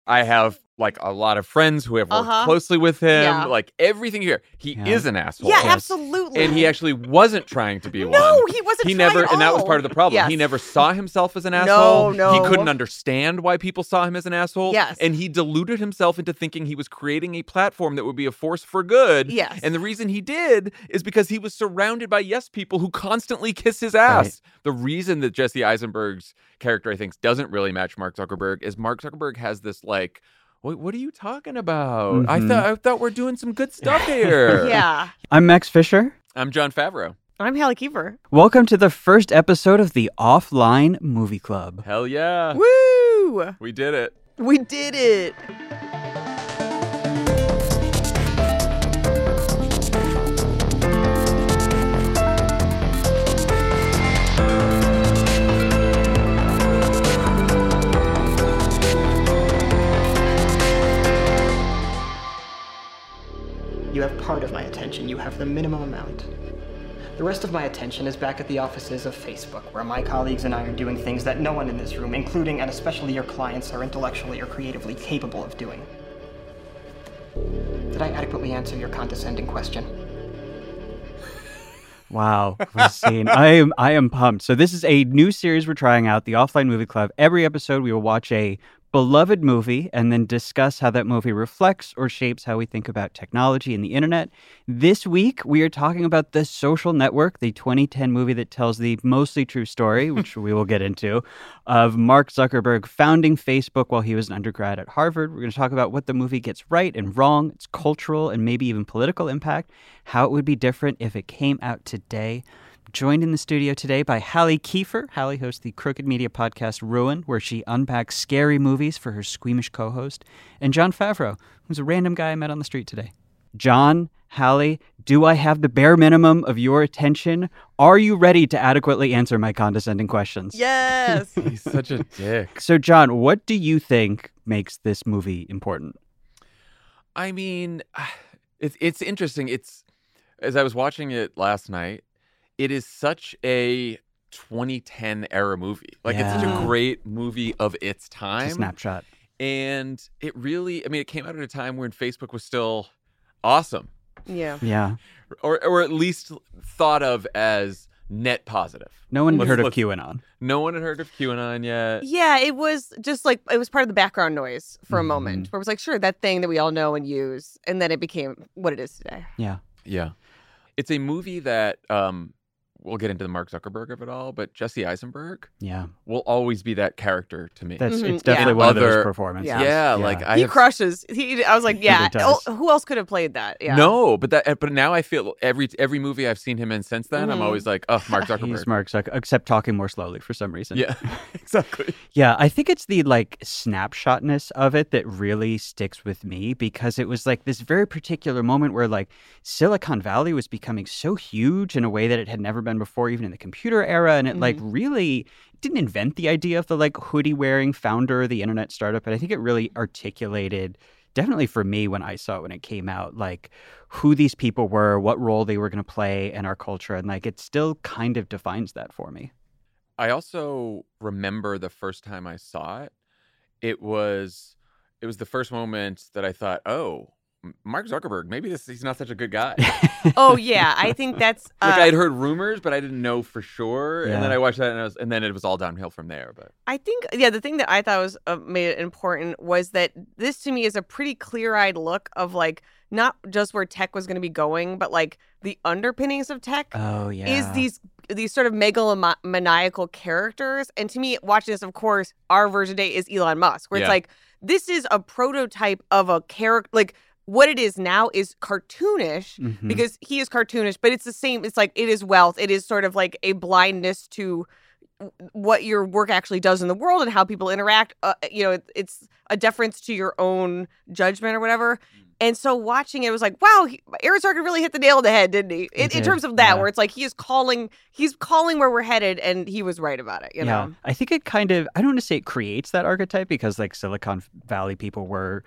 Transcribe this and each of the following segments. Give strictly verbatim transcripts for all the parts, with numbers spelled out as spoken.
I have like a lot of friends who have worked Uh-huh. closely with him. Yeah. Like everything here, he Yeah. is an asshole. Yeah, Yes. absolutely. And he actually wasn't trying to be one. No, he wasn't He trying never, at and that was all. part of the problem. Yes. He never saw himself as an No, asshole. no. He couldn't understand why people saw him as an asshole. Yes. And he deluded himself into thinking he was creating a platform that would be a force for good. Yes. And the reason he did is because he was surrounded by yes people who constantly kiss his ass. Right. The reason that Jesse Eisenberg's character, I think, doesn't really match Mark Zuckerberg is Mark Zuckerberg has this like, What, what are you talking about? I Mhm. thought I thought we're doing some good stuff here. Yeah. I'm Max Fisher. I'm Jon Favreau. I'm Hallie Kiefer. Welcome to the first episode of the Offline Movie Club. Hell yeah. Woo! We did it. We did it. You have part of my attention. You have the minimum amount. The rest of my attention is back at the offices of Facebook, where my colleagues and I are doing things that no one in this room, including and especially your clients, are intellectually or creatively capable of doing. Did I adequately answer your condescending question? Wow, what a scene. I am I am pumped. So this is a new series we're trying out, the Offline Movie Club. Every episode we will watch a beloved movie and then discuss how that movie reflects or shapes how we think about technology and the internet. This week, we are talking about The Social Network, the twenty ten movie that tells the mostly true story, which we will get into, of Mark Zuckerberg founding Facebook while he was an undergrad at Harvard. We're going to talk about what the movie gets right and wrong, its cultural and maybe even political impact, how it would be different if it came out today. Joined in the studio today by Hallie Kiefer. Hallie hosts the Crooked Media podcast Ruin, where she unpacks scary movies for her squeamish co-host. And Jon Favreau, who's a random guy I met on the street today. Jon, Hallie, do I have the bare minimum of your attention? Are you ready to adequately answer my condescending questions? Yes. He's such a dick. So, Jon, what do you think makes this movie important? I mean, it's it's interesting. It's as I was watching it last night, it is such a twenty ten era movie. Like it's such Yeah. a great movie of its time. It's a snapshot. And it really, I mean, it came out at a time when Facebook was still awesome, Yeah. Yeah. or or at least thought of as net positive. No one had Let's- heard of let's- QAnon. No one had heard of QAnon yet. Yeah, it was just like, it was part of the background noise for a Mhm. moment, where it was like, sure, that thing that we all know and use. And then it became what it is today. Yeah. Yeah. It's a movie that, um, we'll get into the Mark Zuckerberg of it all, but Jesse Eisenberg Yeah. will always be that character to me. That's Mhm, It's definitely yeah. one of Other- those performances. Yeah. yeah, like I he have crushes. He, I was like, yeah. does. oh, who else could have played that? Yeah. No, but that but now I feel every every movie I've seen him in since then, I'm Mhm. always like, oh, Mark Zuckerberg. He's Mark Zuckerberg, except talking more slowly for some reason. Yeah, exactly. Yeah, I think it's the like snapshotness of it that really sticks with me, because it was like this very particular moment where like Silicon Valley was becoming so huge in a way that it had never been before, even in the computer era. And it like really didn't invent the idea of the like hoodie wearing founder of the internet startup. But I think it really articulated, definitely for me when I saw it when it came out, like who these people were, what role they were going to play in our culture. And like it still kind of defines that for me. I also remember the first time I saw it. It was it was the first moment that I thought, oh, M- Mark Zuckerberg, maybe this he's not such a good guy. Oh, yeah. I think that's. Uh, Like I had heard rumors, but I didn't know for sure. Yeah. And then I watched that, and, I was, and then it was all downhill from there. But I think, yeah, the thing that I thought was uh, made it important was that this to me is a pretty clear-eyed look of like not just where tech was going to be going, but like the underpinnings of tech Oh, yeah. is these these sort of megalomaniacal characters. And to me, watching this, of course, our version today is Elon Musk, where Yeah. it's like this is a prototype of a character. Like what it is now is cartoonish Mhm. because he is cartoonish, but it's the same. It's like it is wealth. It is sort of like a blindness to what your work actually does in the world and how people interact. Uh, you know, it, it's a deference to your own judgment or whatever. And so watching it was like, wow, he, Aaron Sorkin really hit the nail on the head, didn't he? In, He in did, terms of that, yeah. where it's like he is calling, he's calling where we're headed, and he was right about it. You yeah, know, I think it kind of, I don't want to say it creates that archetype because like Silicon Valley people were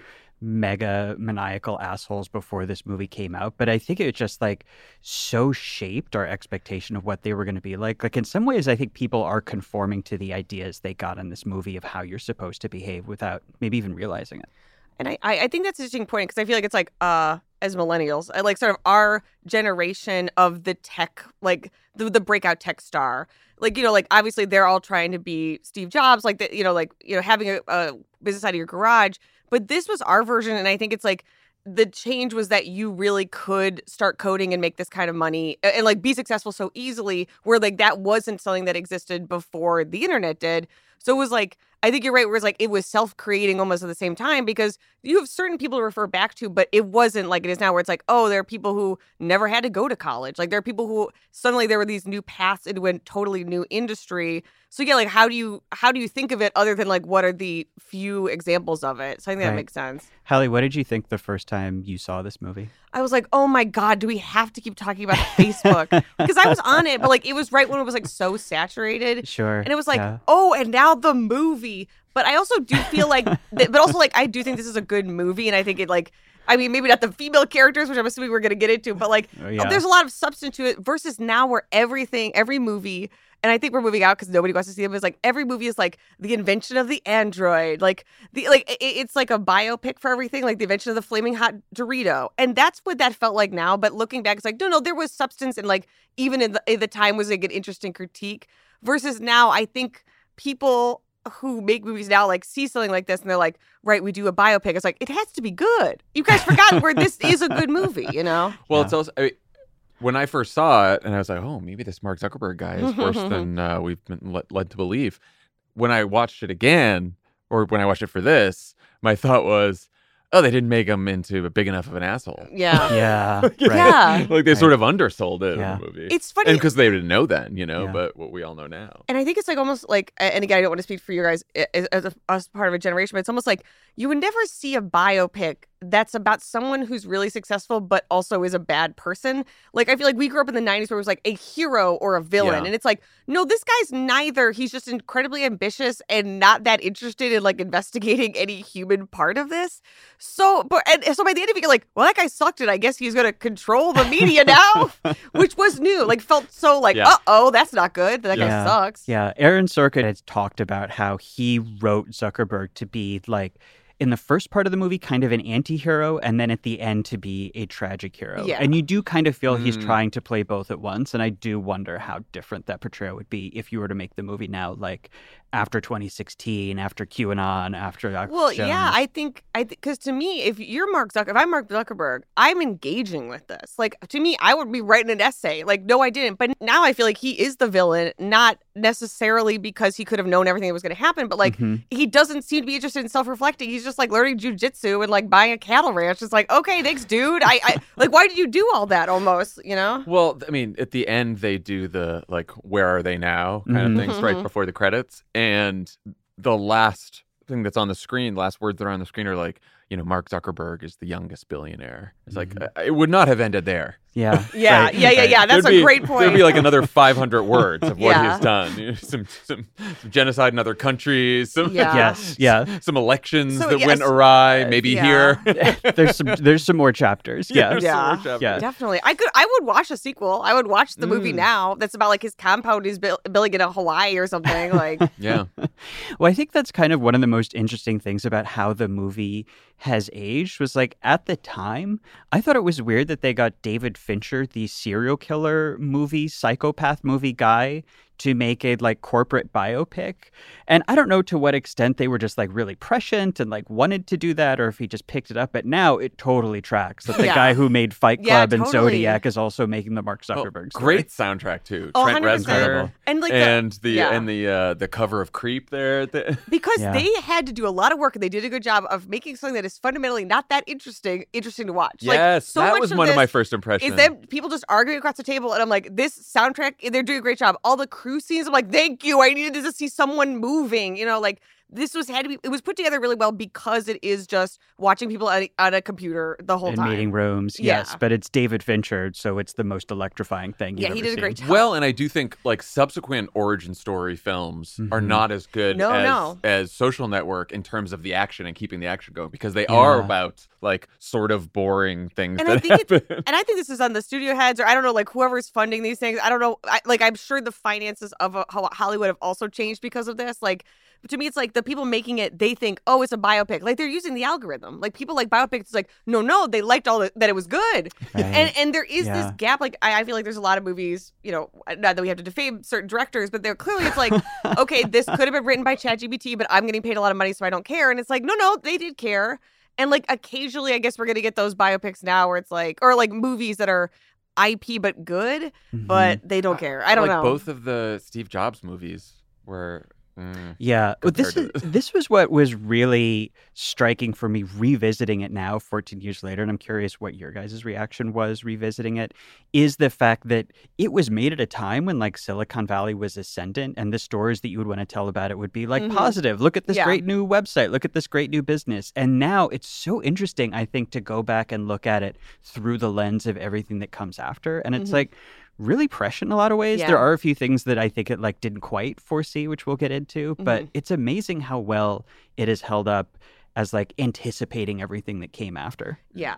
mega maniacal assholes before this movie came out, but I think it just like so shaped our expectation of what they were going to be like. Like in some ways, I think people are conforming to the ideas they got in this movie of how you're supposed to behave without maybe even realizing it. and I, I I think that's an interesting point because I feel like it's like uh as millennials, I like sort of our generation of the tech, like the the breakout tech star. Like, you know, like obviously they're all trying to be Steve Jobs, like the, you know, like, you know, having a, a business out of your garage. But this was our version. And I think it's like the change was that you really could start coding and make this kind of money and, and like be successful so easily, where like that wasn't something that existed before the internet did. So it was like, I think you're right, where it's like it was self-creating almost at the same time because you have certain people to refer back to, but it wasn't like it is now where it's like, oh, there are people who never had to go to college. Like there are people who suddenly there were these new paths into a totally new industry. So yeah, like how do you how do you think of it other than like what are the few examples of it? So I think that Right. makes sense. Hallie, what did you think the first time you saw this movie? I was like, oh my God, do we have to keep talking about Facebook? Because I was on it, but like it was right when it was like so saturated. Sure. And it was like, yeah. oh, and now the movie. But I also do feel like, th- but also like, I do think this is a good movie. And I think it like, I mean, maybe not the female characters, which I'm assuming we're going to get into, but like, Oh, yeah. there's a lot of substance to it versus now where everything, every movie, and I think we're moving out because nobody wants to see them, is like every movie is like the invention of the android. Like, the like it, it's like a biopic for everything, like the invention of the flaming hot Dorito. And that's what that felt like now. But looking back, it's like, no, no, there was substance. And like, even in the, in the time was like an interesting critique versus now, I think people who make movies now like see something like this and they're like, right, we do a biopic. It's like, it has to be good. You guys forgot where this is a good movie, you know? Well, Yeah. it's also I mean, when I first saw it, and I was like, oh, maybe this Mark Zuckerberg guy is worse than uh, we've been led, led to believe. When I watched it again, or when I watched it for this, my thought was, oh, they didn't make him into a big enough of an asshole. Yeah. Yeah. Right. Yeah. Like they Right. sort of undersold it Yeah. in the movie. It's funny. And because they didn't know then, you know, Yeah. but what we all know now. And I think it's like almost like, and again, I don't want to speak for you guys as, as, a, as part of a generation, but it's almost like you would never see a biopic that's about someone who's really successful, but also is a bad person. Like, I feel like we grew up in the nineties where it was like a hero or a villain. Yeah. And it's like, no, this guy's neither. He's just incredibly ambitious and not that interested in like investigating any human part of this. So, but, and so by the end of it, you're like, well, that guy sucked it. I guess he's going to control the media now, which was new. Like, felt so like, Yeah. uh oh, that's not good. That Yeah. guy sucks. Yeah, Aaron Sorkin has talked about how he wrote Zuckerberg to be like, in the first part of the movie, kind of an anti-hero, and then at the end to be a tragic hero. Yeah. And you do kind of feel he's Mm. trying to play both at once. And I do wonder how different that portrayal would be if you were to make the movie now, like after twenty sixteen, after QAnon, after Alex Well, Jones. yeah, I think I because to me, if you're Mark Zucker, if I'm Mark Zuckerberg, I'm engaging with this. Like to me, I would be writing an essay. Like, no, I didn't. But now I feel like he is the villain, not necessarily because he could have known everything that was going to happen, but like Mhm. he doesn't seem to be interested in self-reflecting. He's just like learning jujitsu and like buying a cattle ranch. It's like, okay, thanks, dude. I, I like, why did you do all that? Almost, you know? Well, I mean, at the end, they do the, like, where are they now kind Mhm. of things right Mhm. before the credits. And the last thing that's on the screen, last words that are on the screen are like, you know, Mark Zuckerberg is the youngest billionaire. It's like, Mhm. uh, it would not have ended there. Yeah. Yeah, right. yeah, yeah, yeah. That's There'd a be- great point. There'd be like another five hundred words of what Yeah. he's done. You know, some, some some genocide in other countries. Some Yeah. Yes. Yeah. some elections So, that yes, went awry. uh, Maybe yeah. here. There's some there's some more chapters. Yeah, Yeah. there's some Yeah. more chapters. Yeah. Definitely. I could I would watch a sequel. I would watch the movie Mm. now that's about like his compound is buil- building in Hawaii or something. Like Yeah. Well, I think that's kind of one of the most interesting things about how the movie has aged was like at the time, I thought it was weird that they got David Fincher, the serial killer movie, psychopath movie guy, to make a like corporate biopic. And I don't know to what extent they were just like really prescient and like wanted to do that or if he just picked it up. But now it totally tracks that the Yeah. guy who made Fight Yeah, Club and totally. Zodiac is also making the Mark Oh, Zuckerberg story. great soundtrack too. Oh, Trent one hundred percent. Reznor. and like the, and the yeah. and the uh, the cover of Creep there. The- because Yeah. they had to do a lot of work and they did a good job of making something that is fundamentally not that interesting interesting to watch. Like, yes, so that much was of one of my this first impressions. Is them people just arguing across the table, and I'm like, this soundtrack, they're doing a great job. All the crew scenes, I'm like, thank you. I needed to see someone moving. You know, like this was had to be, it was put together really well because it is just watching people at, at a computer the whole in time. meeting rooms, Yeah. yes. But it's David Fincher, so it's the most electrifying thing you've Yeah, he ever did a great seen. job. Well, and I do think like subsequent origin story films are Mhm. not as good No, as, no. as Social Network in terms of the action and keeping the action going because they Yeah. are about like sort of boring things And I that think it- happen. And I think this is on the studio heads, or I don't know, like whoever's funding these things. I don't know. I, like I'm sure the finances of uh, how Hollywood have also changed because of this. Like to me, it's like the people making it, they think, oh, it's a biopic. Like they're using the algorithm. Like people like biopics. It's like, no, no, they liked all the, that it was good. Right. And and there is Yeah. this gap. Like I, I feel like there's a lot of movies, you know, not that we have to defame certain directors, but they're clearly it's like, okay, this could have been written by ChatGPT, but I'm getting paid a lot of money, so I don't care. And it's like, no, no, they did care. And like occasionally, I guess we're gonna get those biopics now, where it's like, or like movies that are I P but good, Mhm. but they don't care. I don't like know. both of the Steve Jobs movies were. Mm. Yeah, but this is compared to this was what was really striking for me revisiting it now, fourteen years later, and I'm curious what your guys' reaction was revisiting it. Is the fact that it was made at a time when like Silicon Valley was ascendant, and the stories that you would want to tell about it would be like Mhm. positive. Look at this Yeah. great new website. Look at this great new business. And now it's so interesting, I think, to go back and look at it through the lens of everything that comes after, and it's Mhm. like. Really prescient in a lot of ways. Yeah. There are a few things that I think it like didn't quite foresee, which we'll get into. But Mhm. it's amazing how well it is held up as like anticipating everything that came after. yeah.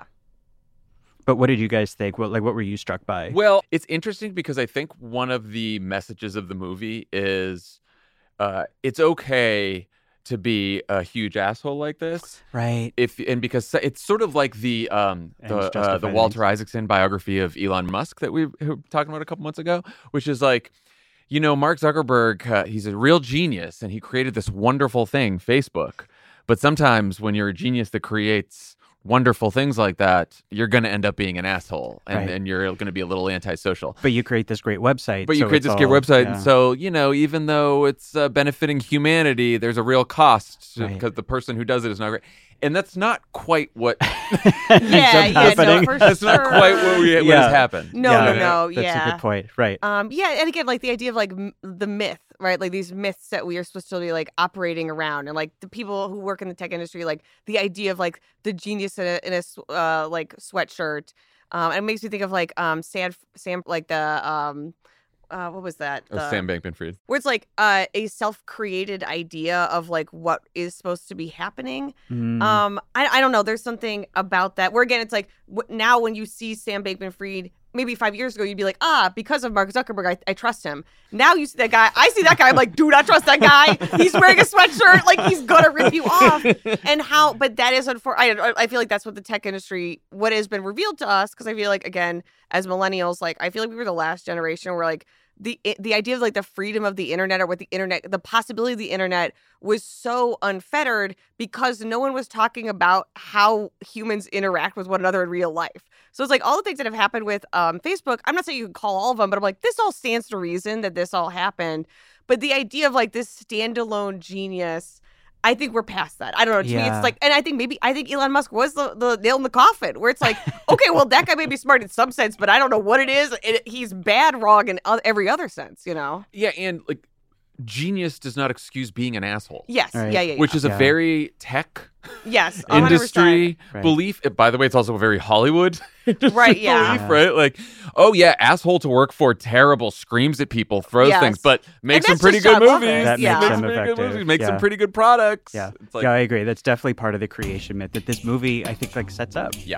But what did you guys think? What like what were you struck by? Well, it's interesting because I think one of the messages of the movie is uh, it's okay to be a huge asshole like this. Right. If and because it's sort of like the um And the it's uh, justified the things. Walter Isaacson biography of Elon Musk that we were talking about a couple months ago, which is like, you know, Mark Zuckerberg, uh, he's a real genius and he created this wonderful thing, Facebook. But sometimes when you're a genius that creates wonderful things like that, you're going to end up being an asshole and, Right. and you're going to be a little antisocial. But you create this great website. But you so create it's this great all- website, yeah. and so you know, even though it's uh, benefiting humanity, there's a real cost Right. because the person who does it is not great, and that's not quite what. Yeah, ends up yeah, no, happening. for that's not sure. quite what we what Yeah. has happened. No, Yeah, no, no. That's yeah. a good point. Right. Um, yeah, and again, like the idea of like m- the myth, right? Like these myths that we are supposed to be like operating around, and like the people who work in the tech industry, like the idea of like the genius in a, in a s- uh, like sweatshirt. Um, and it makes me think of like um Sam, Sam, like the um, uh, what was that? Oh, The- Sam Bankman-Fried. where it's like uh, a self-created idea of like what is supposed to be happening. Mm. Um, I, I don't know. There's something about that where again, it's like w- now when you see Sam Bankman-Fried, maybe five years ago, you'd be like, ah, because of Mark Zuckerberg, I, I trust him. Now you see that guy, I see that guy, I'm like, do not trust that guy. He's wearing a sweatshirt, like he's gonna rip you off. And how? But that is unfortunate. I, I feel like that's what the tech industry, what has been revealed to us, because I feel like again, as millennials, like I feel like we were the last generation where like the the idea of like the freedom of the internet or what the internet, the possibility of the internet was so unfettered because no one was talking about how humans interact with one another in real life. So it's like all the things that have happened with um, Facebook. I'm not saying you can call all of them, but I'm like, this all stands to reason that this all happened. But the idea of like this standalone genius, I think we're past that. I don't know. To me, Yeah. it's like, and I think maybe, I think Elon Musk was the, the nail in the coffin where it's like, okay, well, that guy may be smart in some sense, but I don't know what it is. It, he's bad, wrong in o- every other sense, you know? Yeah, and like genius does not excuse being an asshole. Yes. Right. Yeah, yeah, yeah. Which is a Yeah. very tech yes. one hundred percent. industry Right. belief. Uh, By the way, it's also a very Hollywood industry Right, yeah. belief, Yeah. right? Like, oh yeah, asshole to work for, terrible, screams at people, throws Yes. things, but makes some that's pretty just good John movies. Lovitz. That Yeah. makes Makes them some pretty good effective. movies. Makes Yeah. some pretty good products. Yeah. It's like, yeah, I agree. That's definitely part of the creation myth that this movie, I think, like sets up. yeah.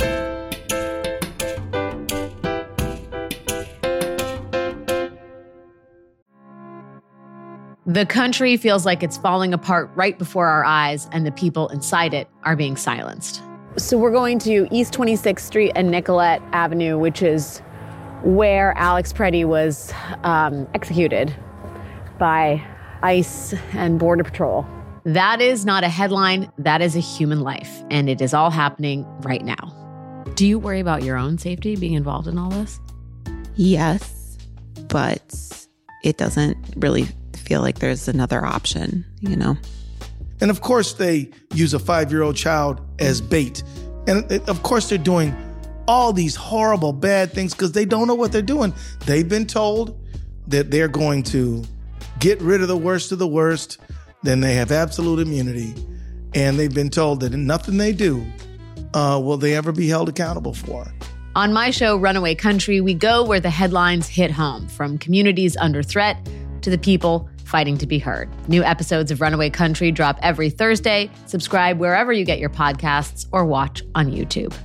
The country feels like it's falling apart right before our eyes, and the people inside it are being silenced. So we're going to East twenty-sixth Street and Nicollet Avenue, which is where Alex Preddy was um, executed by ICE and Border Patrol. That is not a headline, that is a human life, and it is all happening right now. Do you worry about your own safety being involved in all this? Yes, but it doesn't really feel like there's another option, you know? And of course, they use a five-year-old child as bait. And it- of course, they're doing all these horrible, bad things because they don't know what they're doing. They've been told that they're going to get rid of the worst of the worst, then they have absolute immunity. And they've been told that nothing they do uh, will they ever be held accountable for. On my show, Runaway Country, we go where the headlines hit home, from communities under threat to the people fighting to be heard. New episodes of Runaway Country drop every Thursday. Subscribe wherever you get your podcasts or watch on YouTube.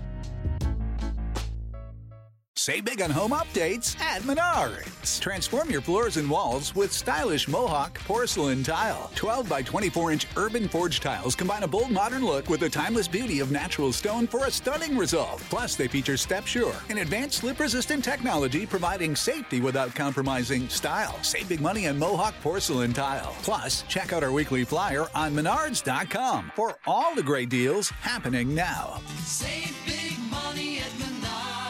Save big on home updates at Menards. Transform your floors and walls with stylish Mohawk porcelain tile. twelve by twenty-four inch urban forged tiles combine a bold modern look with the timeless beauty of natural stone for a stunning result. Plus, they feature StepSure, an advanced slip-resistant technology providing safety without compromising style. Save big money on Mohawk porcelain tile. Plus, check out our weekly flyer on menards dot com for all the great deals happening now. Save big money at Menards.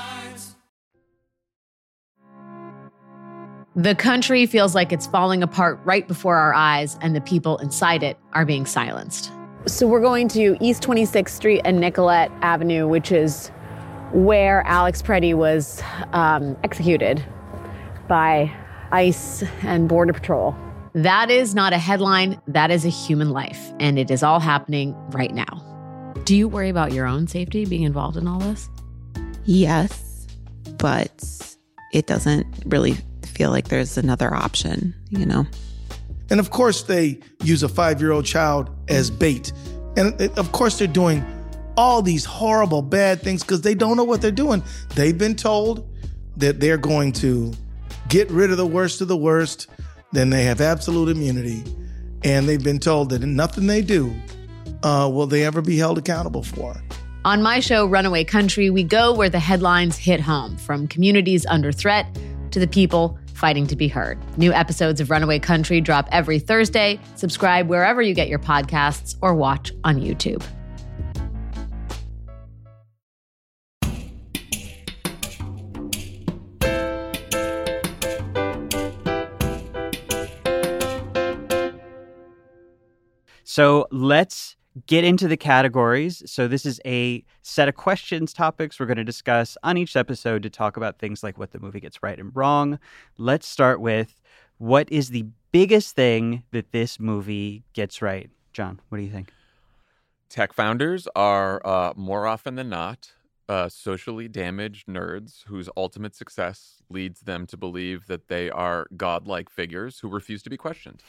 The country feels like it's falling apart right before our eyes, and the people inside it are being silenced. So we're going to East twenty-sixth Street and Nicollet Avenue, which is where Alex Preddy was um, executed by ICE and Border Patrol. That is not a headline. That is a human life, and it is all happening right now. Do you worry about your own safety being involved in all this? Yes, but it doesn't really feel like there's another option, you know? And of course, they use a five-year-old child as bait. And it, of course, they're doing all these horrible, bad things because they don't know what they're doing. They've been told that they're going to get rid of the worst of the worst. Then they have absolute immunity. And they've been told that nothing they do uh, will they ever be held accountable for. On my show, Runaway Country, we go where the headlines hit home, from communities under threat to the people fighting to be heard. New episodes of Runaway Country drop every Thursday. Subscribe wherever you get your podcasts or watch on YouTube. So let's get into the categories. So this is a set of questions, topics we're going to discuss on each episode to talk about things like what the movie gets right and wrong. Let's start with, what is the biggest thing that this movie gets right? John, what do you think? Tech founders are uh, more often than not uh, socially damaged nerds whose ultimate success leads them to believe that they are godlike figures who refuse to be questioned.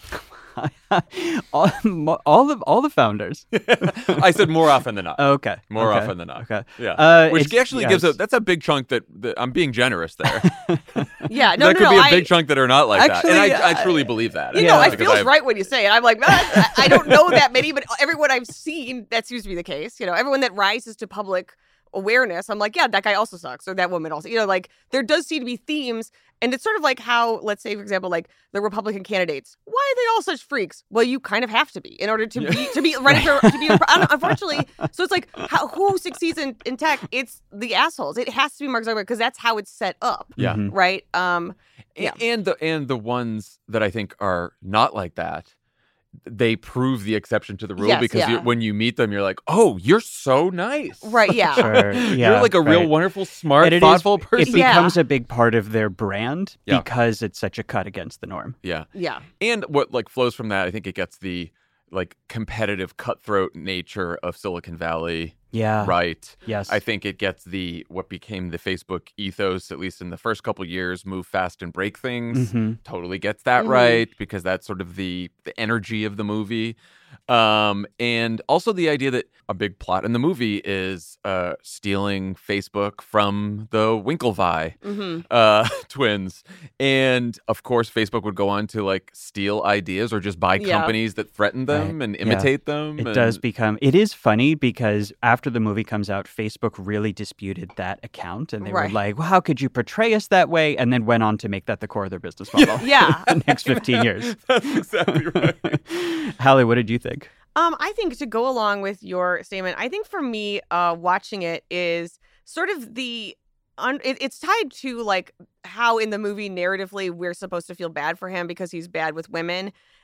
all, all the all the founders. I said more often than not. Okay. More okay. often than not. Okay. Yeah. Uh, Which actually yes. gives a that's a big chunk that, that I'm being generous there. Yeah, no, that no, could no, be a I, big chunk that are not like Actually, that, and I, uh, I truly believe that. You Yeah, know, it because feels I've- right when you say it. I'm like, I, I don't know that many, but everyone I've seen, that seems to be the case. You know, everyone that rises to public awareness, I'm like, yeah, that guy also sucks, or that woman also. You know, like, there does seem to be themes, and it's sort of like how, let's say, for example, like the Republican candidates. Why are they all such freaks? Well, you kind of have to be in order to be to be running for to be. Unfortunately, so it's like, how, who succeeds in, in tech? It's the assholes. It has to be Mark Zuckerberg because that's how it's set up. Yeah. Mhm. Right. Um. Yeah. And the and the ones that I think are not like that, they prove the exception to the rule Yes, because yeah. you, when you meet them, you're like, oh, you're so nice. Right. Yeah. Sure. Yeah, you're like a real right. wonderful, smart, And it is- thoughtful person. It Yeah. becomes a big part of their brand Yeah. because it's such a cut against the norm. Yeah. Yeah. And what like flows from that, I think it gets the like competitive, cutthroat nature of Silicon Valley Yeah. right. Yes. I think it gets the what became the Facebook ethos, at least in the first couple years, move fast and break things. Mhm. Totally gets that Mhm. right because that's sort of the the energy of the movie. Um, and also the idea that a big plot in the movie is uh, stealing Facebook from the Winklevi Mm-hmm. uh, twins. And of course, Facebook would go on to like steal ideas or just buy Yeah. companies that threaten them and Yeah. imitate them. It and- does become, it is funny because after the movie comes out, Facebook really disputed that account and they Right. were like, well, how could you portray us that way? And then went on to make that the core of their business model. Yeah. the next fifteen years. That's exactly right. Hallie, what did you think? Um, I think to go along with your statement, I think for me, uh, watching it is sort of the, un- it, it's tied to like how in the movie narratively we're supposed to feel bad for him because he's bad with women.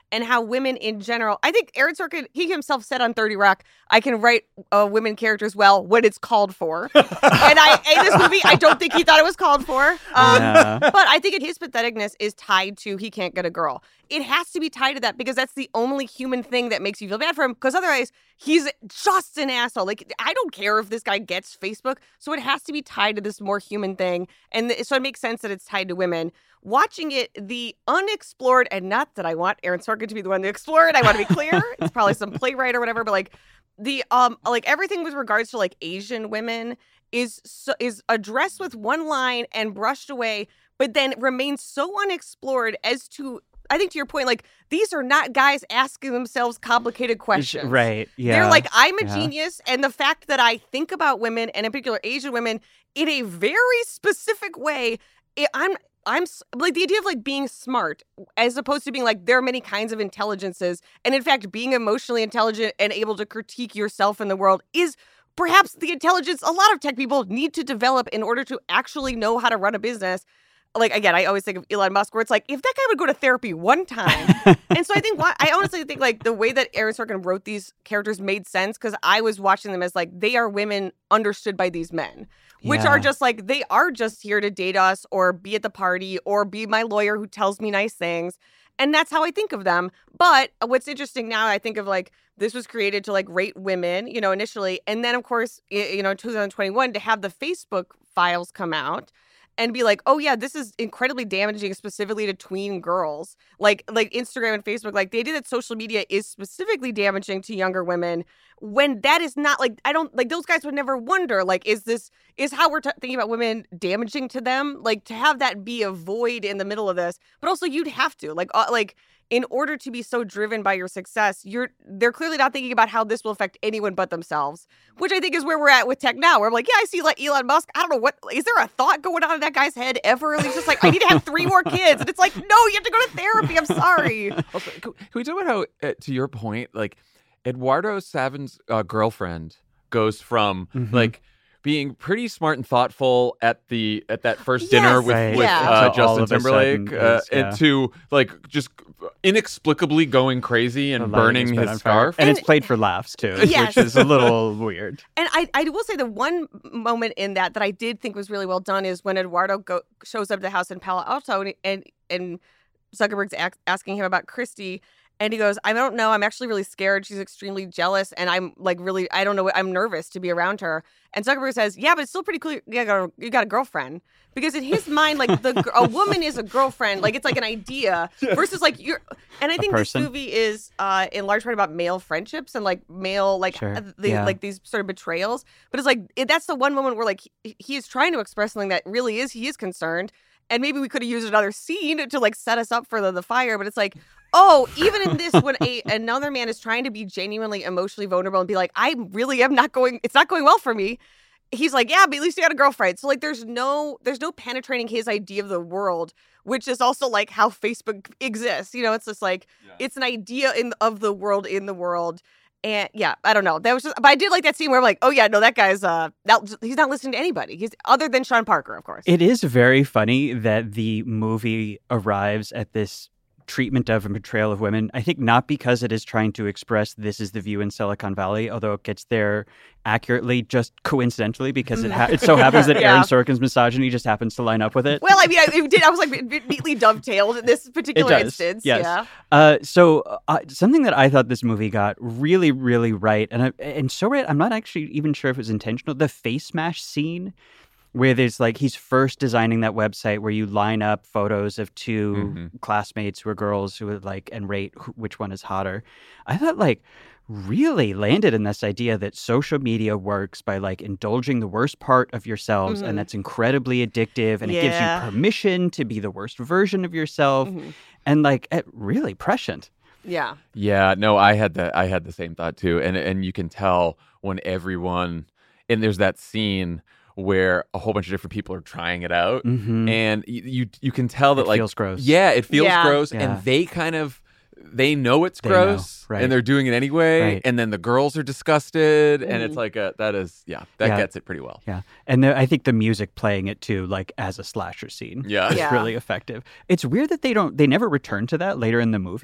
and how women in general, I think Aaron Sorkin, he himself said on thirty Rock, I can write uh, women characters well when it's called for. and I, in this movie, I don't think he thought it was called for. Um, Yeah. But I think his patheticness is tied to he can't get a girl. It has to be tied to that because that's the only human thing that makes you feel bad for him, because otherwise he's just an asshole. Like, I don't care if this guy gets Facebook, so it has to be tied to this more human thing. And th- so it makes sense that it's tied to women. Watching it, the unexplored, and not that I want Aaron Sorkin to be the one to explore it, I want to be clear. It's probably some playwright or whatever, but like the um like everything with regards to like Asian women is so, is addressed with one line and brushed away, but then remains so unexplored as to, I think to your point, like, these are not guys asking themselves complicated questions. Right. Yeah. They're like, I'm a Yeah. genius. And the fact that I think about women, and in particular Asian women, in a very specific way, it, I'm, I'm s- like the idea of like being smart as opposed to being like, there are many kinds of intelligences. And in fact, being emotionally intelligent and able to critique yourself in the world is perhaps the intelligence a lot of tech people need to develop in order to actually know how to run a business. Like, again, I always think of Elon Musk, where it's like, if that guy would go to therapy one time. And so I think, why, I honestly think, like, the way that Aaron Sorkin wrote these characters made sense, because I was watching them as, like, they are women understood by these men, which Yeah. are just, like, they are just here to date us or be at the party or be my lawyer who tells me nice things. And that's how I think of them. But what's interesting now, I think of, like, this was created to, like, rate women, you know, initially. And then, of course, y- you know, in two thousand twenty-one, to have the Facebook files come out and be like, oh yeah, this is incredibly damaging, specifically to tween girls. Like like Instagram and Facebook, like the idea that social media is specifically damaging to younger women, when that is not, like, I don't, like, those guys would never wonder, like, is this, is how we're t- thinking about women damaging to them? Like, to have that be a void in the middle of this, but also you'd have to, like, uh, like, in order to be so driven by your success, you're they're clearly not thinking about how this will affect anyone but themselves, which I think is where we're at with tech now. Where I'm like, yeah, I see like Elon Musk. I don't know what, is there a thought going on in that guy's head ever? And he's just like, I need to have three more kids. And it's like, no, you have to go to therapy. I'm sorry. Also, can, can we talk about how, uh, to your point, like Eduardo Savin's uh, girlfriend goes from Mhm. like being pretty smart and thoughtful at the at that first Yes. dinner with, Right. with Yeah. uh, So all Justin of a Timberlake, sudden uh, is- yeah. and to like just inexplicably going crazy and The lighting burning is his been on fire. scarf. And, And- it's played for laughs too, Yes. which is a little weird. And I, I will say the one moment in that that I did think was really well done is when Eduardo go, shows up to the house in Palo Alto and and, and Zuckerberg's ac- asking him about Christy. And he goes, I don't know. I'm actually really scared. She's extremely jealous. And I'm like, really, I don't know. I'm nervous to be around her. And Zuckerberg says, yeah, but it's still pretty clear you got a, you got a girlfriend. Because in his mind, like the gr- a woman is a girlfriend. Like it's like an idea versus like you're. And I think this person. movie is uh, in large part about male friendships and like male, like Sure. uh, the, Yeah. like these sort of betrayals. But it's like, it, that's the one moment where like he, he is trying to express something that really is, he is concerned. And maybe we could have used another scene to like set us up for the, the fire. But it's like, oh, even in this, when a another man is trying to be genuinely emotionally vulnerable and be like, I really am not going, it's not going well for me. He's like, yeah, but at least you got a girlfriend. So like, there's no, there's no penetrating his idea of the world, which is also like how Facebook exists. You know, it's just like, it's an idea in of the world in the world. And yeah, I don't know. That was just, but I did like that scene where I'm like, oh yeah, no, that guy's uh, that, he's not listening to anybody. He's other than Sean Parker, of course. It is very funny that the movie arrives at this treatment of and portrayal of women. I think not because it is trying to express this is the view in Silicon Valley, although it gets there accurately, just coincidentally, because it, ha- it so happens that Yeah. Aaron Sorkin's misogyny just happens to line up with it. Well, I mean, I it did. I was like it, it neatly dovetailed in this particular does, instance. yes. Yeah. Uh, so uh, something that I thought this movie got really, really right, and I, and so right, I'm not actually even sure if it was intentional. The face mash scene, where there's like he's first designing that website where you line up photos of two Mhm. classmates who are girls who would like and rate who, which one is hotter. I thought like really landed in this idea that social media works by like indulging the worst part of yourselves, Mhm. and that's incredibly addictive, and it gives Yeah. you permission to be the worst version of yourself, Mhm. and like it really prescient. Yeah. Yeah, no, I had that. I had the same thought too, and and you can tell when everyone, and there's that scene where a whole bunch of different people are trying it out, Mm-hmm. and you you, you can tell that It like feels gross. yeah, it feels Yeah. gross, Yeah. and they kind of they know it's They know, gross, right. and they're doing it anyway, Right. and then the girls are disgusted, and Mhm. it's like a that is yeah, that Yeah. gets it pretty well. Yeah, and the, I think the music playing it too, like as a slasher scene, Yeah. is Yeah. really effective. It's weird that they don't, they never return to that later in the movie.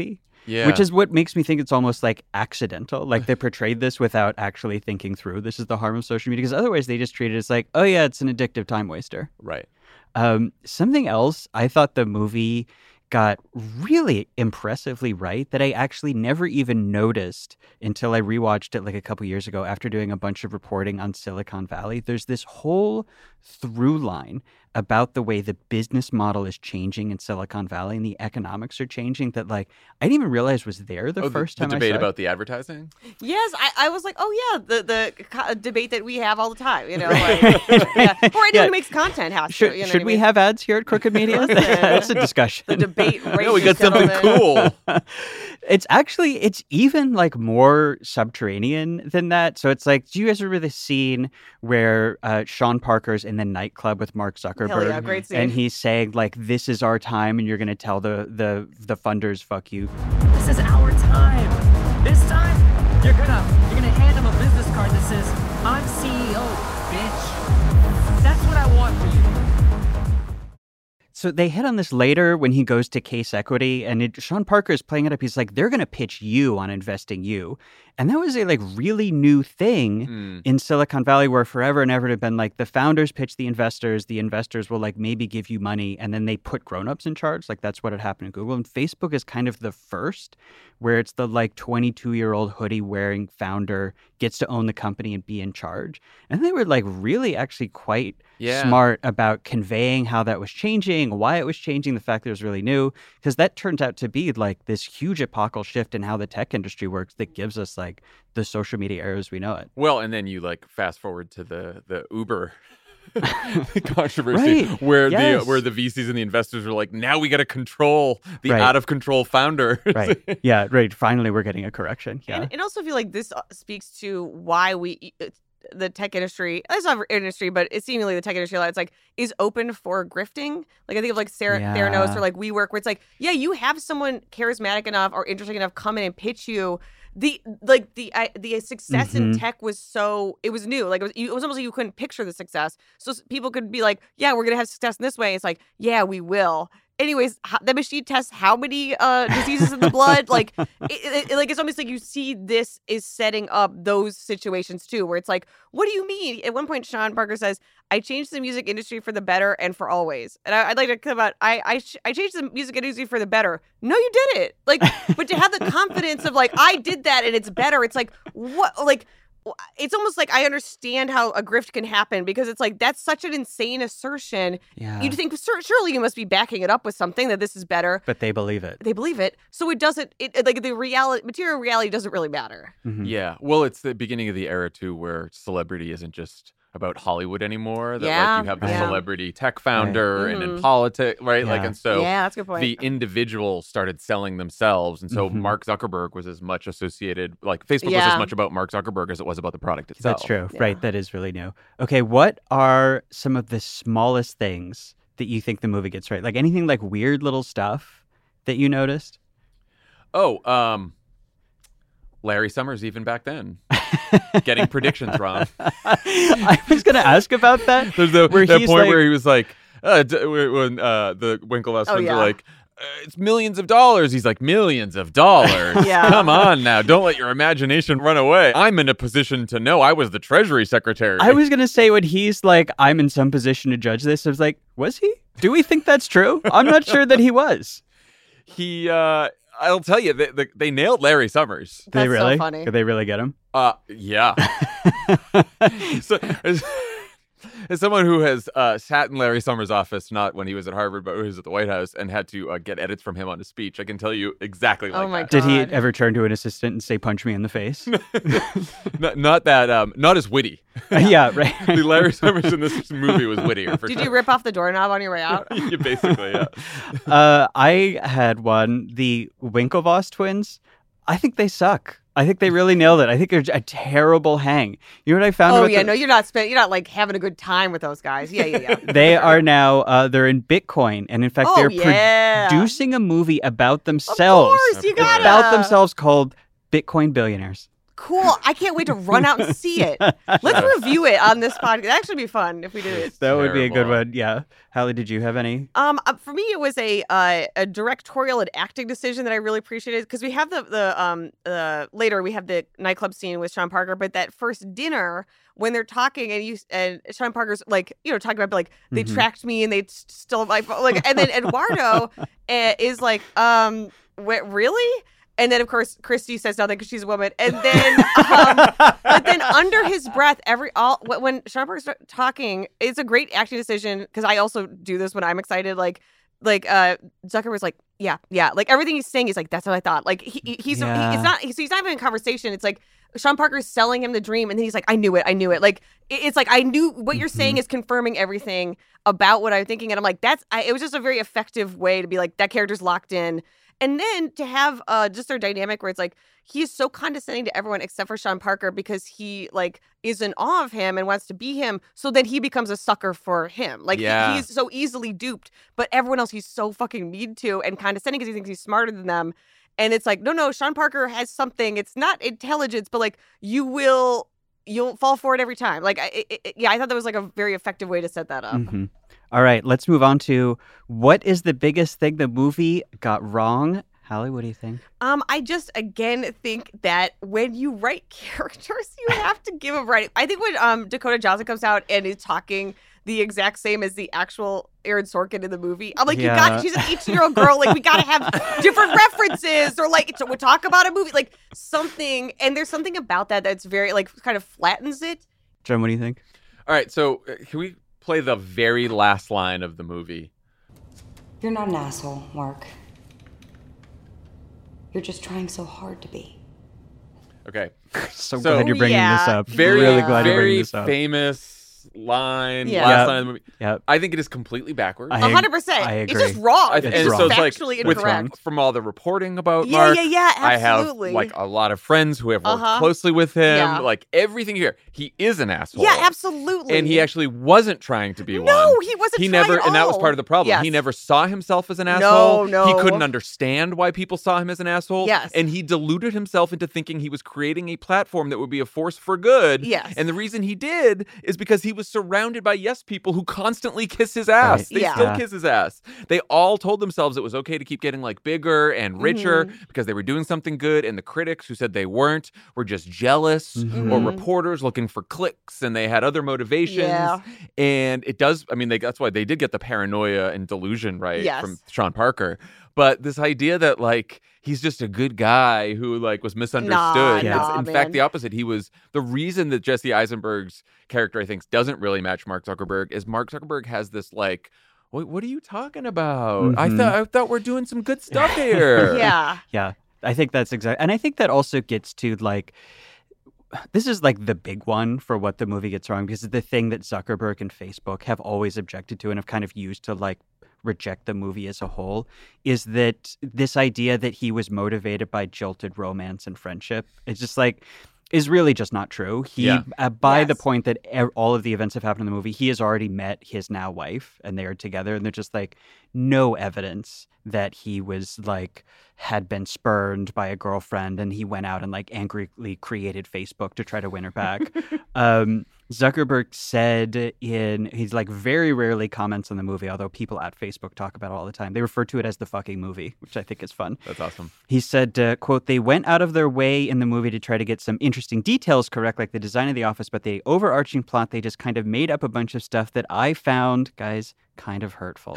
Yeah. Which is what makes me think it's almost like accidental. Like they portrayed this without actually thinking through. This is the harm of social media. Because otherwise they just treat it as like, oh yeah, it's an addictive time waster. Right. Um, something else, I thought the movie got really impressively right that I actually never even noticed until I rewatched it like a couple years ago after doing a bunch of reporting on Silicon Valley. There's this whole through line about the way the business model is changing in Silicon Valley and the economics are changing that like I didn't even realize was there the oh, first the, time the I debate saw about it. the advertising. Yes, I, I was like, oh yeah, the the co- debate that we have all the time, you know, like, yeah. or anyone Yeah. who makes content has Should, to. You know should what I we mean? have ads here at Crooked Media? Listen. That's a discussion. The debate. Yeah, we got something cool. It's actually, it's even like more subterranean than that. So it's like, do you guys remember the scene where uh, Sean Parker's in the nightclub with Mark Zuckerberg? Hell yeah, great scene. And he's saying like, this is our time and you're going to tell the, the, the funders, fuck you. This is our time. This time, you're gonna you're gonna hand him a business card that says, "I'm C E O, bitch." That's what I want for you. So they hit on this later when he goes to Case Equity, and it, Sean Parker is playing it up. He's like, they're going to pitch you on investing you. And that was a like really new thing Mm. in Silicon Valley where forever and ever it had been like the founders pitch the investors, the investors will like maybe give you money, and then they put grownups in charge. Like that's what had happened in Google. And Facebook is kind of the first where it's the like twenty-two-year-old hoodie-wearing founder gets to own the company and be in charge. And they were like really actually quite Yeah. smart about conveying how that was changing, why it was changing, the fact that it was really new, because that turns out to be like this huge epochal shift in how the tech industry works that gives us like the social media era as we know it. Well, and then you like fast forward to the the Uber controversy, Right. where Yes. the where the V Cs and the investors were like, now we got to control the Right. out of control founder. Right. Yeah, right. Finally, we're getting a correction. Yeah. And, and also feel like this uh, speaks to why we, uh, the tech industry, it's not industry, but it's seemingly the tech industry, it's like, is open for grifting. Like I think of like Sarah Yeah. Theranos or like WeWork, where it's like, yeah, you have someone charismatic enough or interesting enough come in and pitch you. The like the I, the success in Mhm. tech was so it was new. Like it was, you, it was almost like you couldn't picture the success. So s- people could be like, yeah, we're gonna have success in this way. It's like, yeah, we will. Anyways, how, the machine tests how many uh, diseases in the blood. Like, it, it, it- like it's almost like you see this is setting up those situations too, where it's like, what do you mean? At one point, Sean Parker says, "I changed the music industry for the better and for always." And I, I'd like to come out. I I, sh- I changed the music industry for the better. No, you did it. Like, but to have the confidence of like, I did that and it's better. It's like what like. It's almost like I understand how a grift can happen because it's like that's such an insane assertion. Yeah. You'd think sur- surely you must be backing it up with something that this is better. But they believe it. They believe it, so it doesn't. It it- like the reality, material reality doesn't really matter. Mhm. Yeah. Well, it's the beginning of the era too, where celebrity isn't just about Hollywood anymore. That Yeah, like you have the yeah. celebrity tech founder and in Mhm. politics, right? Like, Yeah. and so Yeah, that's a good point. the individual started selling themselves, and so Mhm. Mark Zuckerberg was as much associated, like Facebook was Yeah. as much about Mark Zuckerberg as it was about the product itself. That's true. Yeah. Right. That is really new. Okay. What are some of the smallest things that you think the movie gets right? Like anything like weird little stuff that you noticed? Oh, um, Larry Summers, even back then, getting predictions wrong. I was going to ask about that. There's the, Where that he's point like- where he was like, uh, d- when uh, the Winklevoss Oh, twins yeah. are like, uh, it's millions of dollars. He's like, millions of dollars. Yeah. Come on now. Don't let your imagination run away. I'm in a position to know I was the Treasury Secretary. I was going to say when he's like, I'm in some position to judge this. I was like, was he? Do we think that's true? I'm not sure that he was. He, uh, I'll tell you, they, they, they nailed Larry Summers. Did they That's so really? funny. Did they really get him? Uh, yeah. so, as, as someone who has uh, sat in Larry Summers' office, not when he was at Harvard, but when he was at the White House, and had to uh, get edits from him on his speech, I can tell you exactly like Oh my that. Did he God. ever turn to an assistant and say, punch me in the face? not, not that, um, not as witty. yeah, right. The Larry Summers in this movie was wittier for Did sure. you rip off the doorknob on your way out? Yeah, basically, yeah. uh, I had one, the Winklevoss twins. I think they suck. I think they really nailed it. I think they're a terrible hang. You know what I found Oh about yeah, the- no, you're not spend, you're not like having a good time with those guys. Yeah, yeah, yeah. They are now, uh, they're in Bitcoin. And in fact, Oh, they're yeah. producing a movie about themselves. Of course, you Of course. gotta. About themselves called Bitcoin Billionaires. cool. I can't wait to run out and see it. Let's review it on this podcast. That'd actually be fun if we did it. That would be a good Terrible. one. Yeah. Hallie, did you have any? Um, uh, for me, it was a uh, a directorial and acting decision that I really appreciated because we have the the um uh later we have the nightclub scene with Sean Parker, but that first dinner when they're talking and you and Sean Parker's like you know talking about like they Mhm. tracked me and they s- stole my phone, like and then Eduardo uh, is like um wait, really. And then, of course, Christy says nothing because she's a woman. And then, um, but then under his breath, every all when Sean Parker's talking, it's a great acting decision because I also do this when I'm excited. Like, like uh, Zuckerberg's like, yeah, yeah. Like everything he's saying, he's like, that's what I thought. Like he, he- he's Yeah. he, it's not he's, he's not even in conversation. It's like Sean Parker's selling him the dream, and then he's like, I knew it, I knew it. Like it- it's like I knew what you're saying is confirming everything about what I'm thinking, and I'm like, that's. I, it was just a very effective way to be like that character's locked in. And then to have uh, just their dynamic where it's like he is so condescending to everyone except for Sean Parker because he like is in awe of him and wants to be him. So then he becomes a sucker for him. Like he- Yeah. he's so easily duped, but everyone else he's so fucking mean to and condescending because he thinks he's smarter than them. And it's like, no, no, Sean Parker has something. It's not intelligence, but like you will, you'll fall for it every time. Like, I, it, it- yeah, I thought that was like a very effective way to set that up. Mhm. All right, let's move on to what is the biggest thing the movie got wrong? Hallie, what do you think? Um, I just again think that when you write characters, you have to give them writing. I think when um Dakota Johnson comes out and is talking the exact same as the actual Aaron Sorkin in the movie, I'm like, Yeah. you got she's an eighteen year old girl. Like we gotta have different references or like to, we talk about a movie, like something. And there's something about that that's very like kind of flattens it. Jen, what do you think? All right, so uh, can we play the very last line of the movie? You're not an asshole, Mark. You're just trying so hard to be. Okay. So, So- glad you're bringing Yeah. this up. Very, really glad you're very bringing this up. famous line, Yeah. last Yep. line of the movie. Yep. I think it is completely backwards. I A hundred percent. I It's agree. just wrong. I- It's and just so it's like factually with, incorrect. from all the reporting about Yeah, Mark, yeah, yeah, I have absolutely. like a lot of friends who have worked Uh-huh. closely with him. Yeah. Like everything here, he is an asshole. Yeah, absolutely. And he actually wasn't trying to be one. No, he wasn't He trying never, at and that was all. part of the problem. Yes. He never saw himself as an asshole. No, He no. couldn't understand why people saw him as an asshole. Yes. And he deluded himself into thinking he was creating a platform that would be a force for good. Yes. And the reason he did is because he was surrounded by yes people who constantly kiss his ass. Right. They Yeah. still kiss his ass. They all told themselves it was okay to keep getting like bigger and richer Mm-hmm. because they were doing something good. And the critics who said they weren't were just jealous, Mhm. or Mhm. reporters looking for clicks, and they had other motivations. Yeah. And it does, I mean, they, that's why they did get the paranoia and delusion right Yes. from Sean Parker. But this idea that like he's just a good guy who like was misunderstood. Nah, It's nah, in man. fact the opposite. He was the reason that Jesse Eisenberg's character, I think, doesn't really match Mark Zuckerberg is Mark Zuckerberg has this like, what, what are you talking about? I Mhm. thought I thought we're doing some good stuff here. Yeah. Yeah, I think that's exact, and I think that also gets to like, this is like the big one for what the movie gets wrong because it's the thing that Zuckerberg and Facebook have always objected to and have kind of used to like reject the movie as a whole is that this idea that he was motivated by jilted romance and friendship. It's just like is really just not true. He, Yeah. uh, by the Yes. point that e- all of the events have happened in the movie, he has already met his now wife and they are together. And they're just like no evidence that he was like had been spurned by a girlfriend and he went out and like angrily created Facebook to try to win her back. um, Zuckerberg said in, he's like very rarely comments on the movie, although people at Facebook talk about it all the time. They refer to it as the fucking movie, which I think is fun. That's awesome. He said, uh, quote, they went out of their way in the movie to try to get some interesting details correct, like the design of the office, but the overarching plot, they just kind of made up a bunch of stuff that I found, guys, kind of hurtful.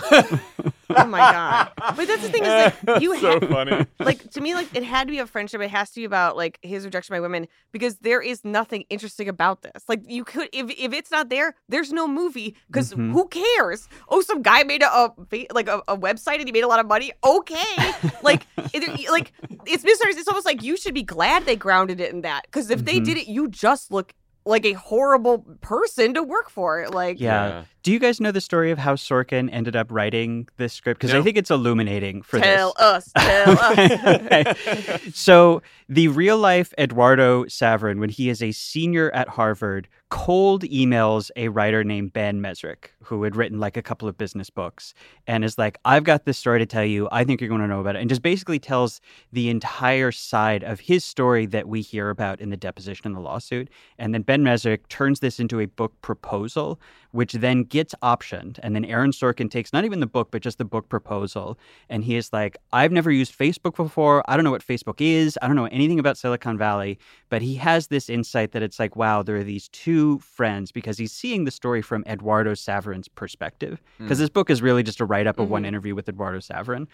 Oh my god! But that's the thing is like you so ha- funny. like to me like it had to be a friendship. It has to be about like his rejection by women because there is nothing interesting about this. Like you could if if it's not there, there's no movie because Mhm. who cares? Oh, some guy made a, a fa- like a, a website and he made a lot of money. Okay, like it, like it's misunderstood. It's almost like you should be glad they grounded it in that because if they Mhm. did it, you just look like a horrible person to work for. Like Yeah. Do you guys know the story of how Sorkin ended up writing this script? Because No. I think it's illuminating for Tell this. us. Tell us. Okay. So the real life Eduardo Saverin, when he is a senior at Harvard, cold emails a writer named Ben Mesrick, who had written like a couple of business books, and is like, I've got this story to tell you. I think you're going to know about it. And just basically tells the entire side of his story that we hear about in the deposition in the lawsuit. And then Ben Mesrick turns this into a book proposal, which then gets optioned. And then Aaron Sorkin takes not even the book, but just the book proposal. And he is like, I've never used Facebook before. I don't know what Facebook is. I don't know anything about Silicon Valley. But he has this insight that it's like, wow, there are these two friends, because he's seeing the story from Eduardo Saverin's perspective. Because Mm. this book is really just a write-up of Mhm. one interview with Eduardo Saverin.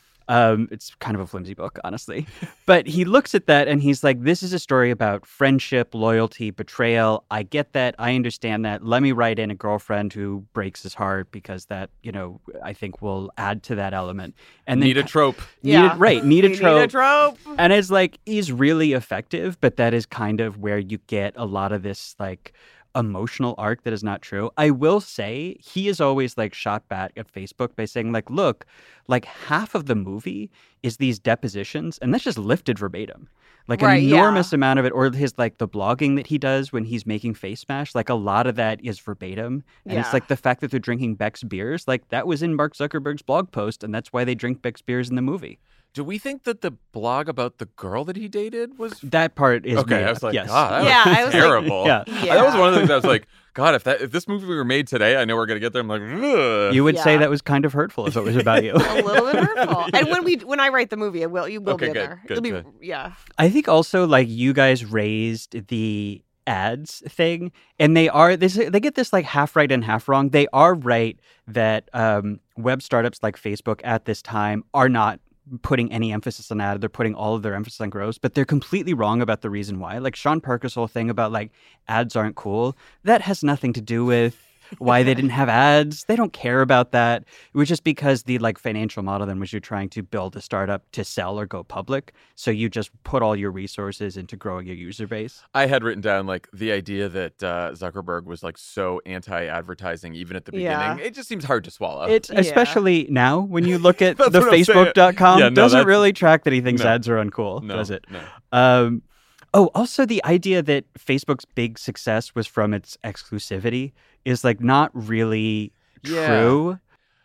Um, it's kind of a flimsy book, honestly. But he looks at that and he's like, this is a story about friendship, loyalty, betrayal. I get that. I understand that. Let me write in a girlfriend who breaks his heart, because that, you know, I think will add to that element. And then Need a trope. Need Yeah. a, right. Need a We trope. Need a trope. And it's like, he's really effective, but that is kind of where you get a lot of this, like, emotional arc that is not true. I will say he is always like shot back at Facebook by saying like, look, like half of the movie is these depositions, and that's just lifted verbatim. Like Right, an yeah. enormous amount of it, or his like the blogging that he does when he's making Face Smash, like a lot of that is verbatim. And Yeah. it's like the fact that they're drinking Beck's beers, like that was in Mark Zuckerberg's blog post, and that's why they drink Beck's beers in the movie. Do we think that the blog about the girl that he dated was That part is okay? made I was up, like, yes. God, that Yeah, was I was like- terrible. Yeah. That was one of the things I was like, God, if that if this movie were made today, I know we're gonna get there. I'm like, ugh. You would say Yeah. that was kind of hurtful if it was about you. A little bit hurtful. And when we when I write the movie, it will you will Okay, be in good, there. good, It'll be good. yeah. I think also like you guys raised the ads thing, and they are this they get this like half right and half wrong. They are right that um, web startups like Facebook at this time are not putting any emphasis on ad. They're putting all of their emphasis on growth, but they're completely wrong about the reason why. Like Sean Parker's whole thing about like ads aren't cool, that has nothing to do with why they didn't have ads. They don't care about that. It was just because the like financial model then was you're trying to build a startup to sell or go public. So you just put all your resources into growing your user base. I had written down like the idea that uh, Zuckerberg was like so anti-advertising even at the beginning. Yeah. It just seems hard to swallow. It's Yeah. especially now when you look at That's the what I'm saying. Facebook dot com, Yeah, no, doesn't that's- really track that he thinks No. ads are uncool, no, does it? No. Um, oh, also the idea that Facebook's big success was from its exclusivity is like not really Yeah. true.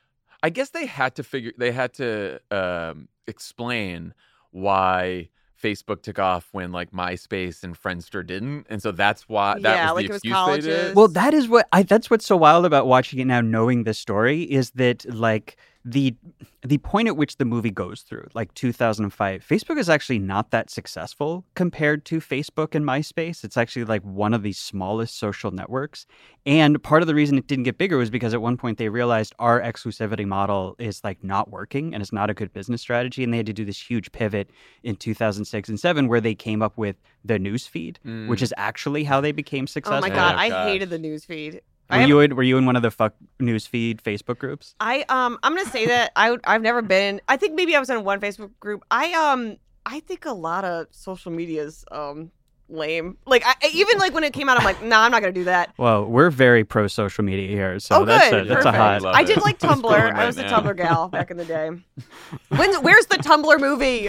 I guess they had to figure. They had to um, explain why Facebook took off when like MySpace and Friendster didn't, and so that's why that Yeah, was like the it was excuse colleges. they did. Well, that is what I that's what's so wild about watching it now, knowing this story, is that like the the point at which the movie goes through, like two thousand five, Facebook is actually not that successful compared to Facebook and MySpace. It's actually like one of the smallest social networks. And part of the reason it didn't get bigger was because at one point they realized our exclusivity model is like not working and it's not a good business strategy. And they had to do this huge pivot in two thousand six and seven where they came up with the newsfeed, Mm. which is actually how they became Oh successful. my god, Oh, I gosh. hated the news feed. Were I have- you in, were you in one of the fuck newsfeed Facebook groups? I um I'm gonna say that I would- I've never been. I think maybe I was in one Facebook group. I um I think a lot of social media's um lame. Like I even like when it came out, I'm like, nah, I'm not gonna do that. Well, we're very pro social media here, so oh, that's good, a, that's perfect. a hot. Love I it. did like It's Tumblr. going I right was a now. Tumblr gal back in the day. When's where's the Tumblr movie?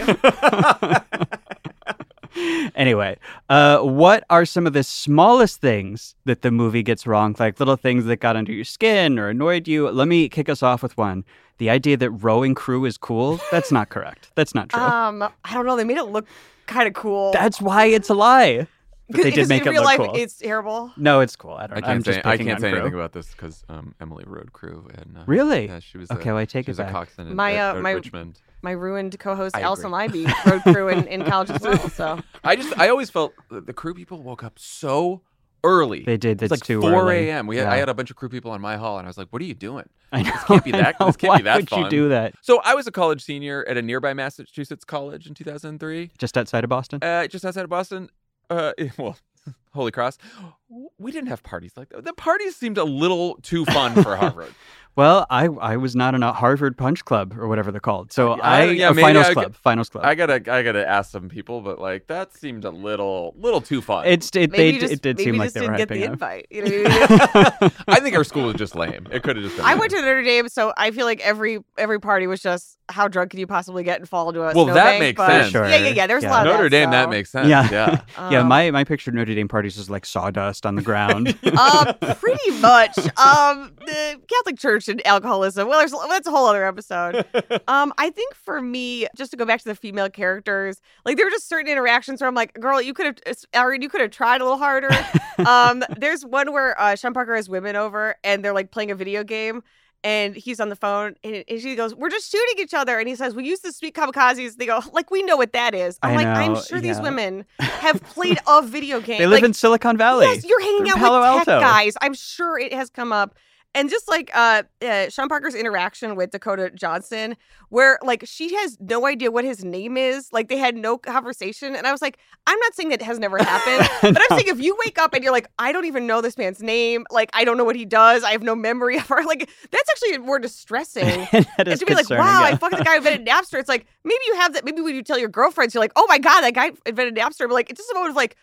Anyway, uh, what are some of the smallest things that the movie gets wrong? Like little things that got under your skin or annoyed you? Let me kick us off with one. The idea that rowing crew is cool, that's not correct. That's not true. Um, I don't know. They made it look kind of cool. That's why it's a lie. But they did Because make in it real look life, cool. it's terrible. No, it's cool. I don't I know. I'm can't just say I picking can't on say crew. anything about this because um, Emily rode crew and uh, Really? yeah, she was Okay, a, well, I take she it was a back. coxswain at, My, at, uh, at my- Richmond. My ruined co-host I Alison agree. Leiby rode crew in, in college as well. So I just I always felt that the crew people woke up so early. They did. It's That's like too four early. a.m. We had, Yeah. I had a bunch of crew people in my hall, and I was like, "What are you doing? I know. This can't be I that. know. This can't Why be that would fun." you do that? So I was a college senior at a nearby Massachusetts college in two thousand three, Just outside of Boston? uh, just outside of Boston. Uh, well, Holy Cross. We didn't have parties like that. The parties seemed a little too fun for Harvard. Well, I I was not in a Harvard Punch Club or whatever they're called. So I- I, yeah, a maybe Finals I Club, could- Finals Club. I gotta, I gotta ask some people, but like that seemed a little, little too fun. It's it, Maybe they, you just, it did maybe seem you like just they were didn't get hyping the up. invite. You know what I mean? I think our school was just lame. It could have just been. I lame. went to Notre Dame, so I feel like every every party was just how drunk can you possibly get and fall into a Well, that snowbank, makes but- sense. Sure. Yeah, yeah, yeah. There's Yeah. a lot of Notre that Dame. That stuff. makes sense. Yeah. Yeah. yeah, Um, my, my picture of Notre Dame parties is like sawdust on the ground. uh, pretty much. Um, the Catholic Church and alcoholism. Well, there's that's a whole other episode. Um, I think for me, just to go back to the female characters, like there were just certain interactions where I'm like, girl, you could have, Irene, you could have tried a little harder. um, there's one where uh, Sean Parker has women over and they're like playing a video game. And he's on the phone, and and she goes, "We're just shooting each other." And he says, "We used to speak kamikazes." They go, "Like we know what that is." I'm I like, know, I'm sure these yeah. women have played a video game. They live Like, in Silicon Valley. yes, you're hanging They're out Palo with tech Alto. guys. I'm sure it has come up. And just like uh, uh, Sean Parker's interaction with Dakota Johnson, where like she has no idea what his name is, like they had no conversation, and I was like, I'm not saying that has never happened, but I'm saying if you wake up and you're like, I don't even know this man's name, like I don't know what he does, I have no memory of her, like that's actually more distressing. That And is to be like, concerning, wow, yeah. I fucked the guy who invented Napster. It's like maybe you have that. Maybe when you tell your girlfriends, you're like, oh my god, that guy invented Napster. But like, it's just a moment of like,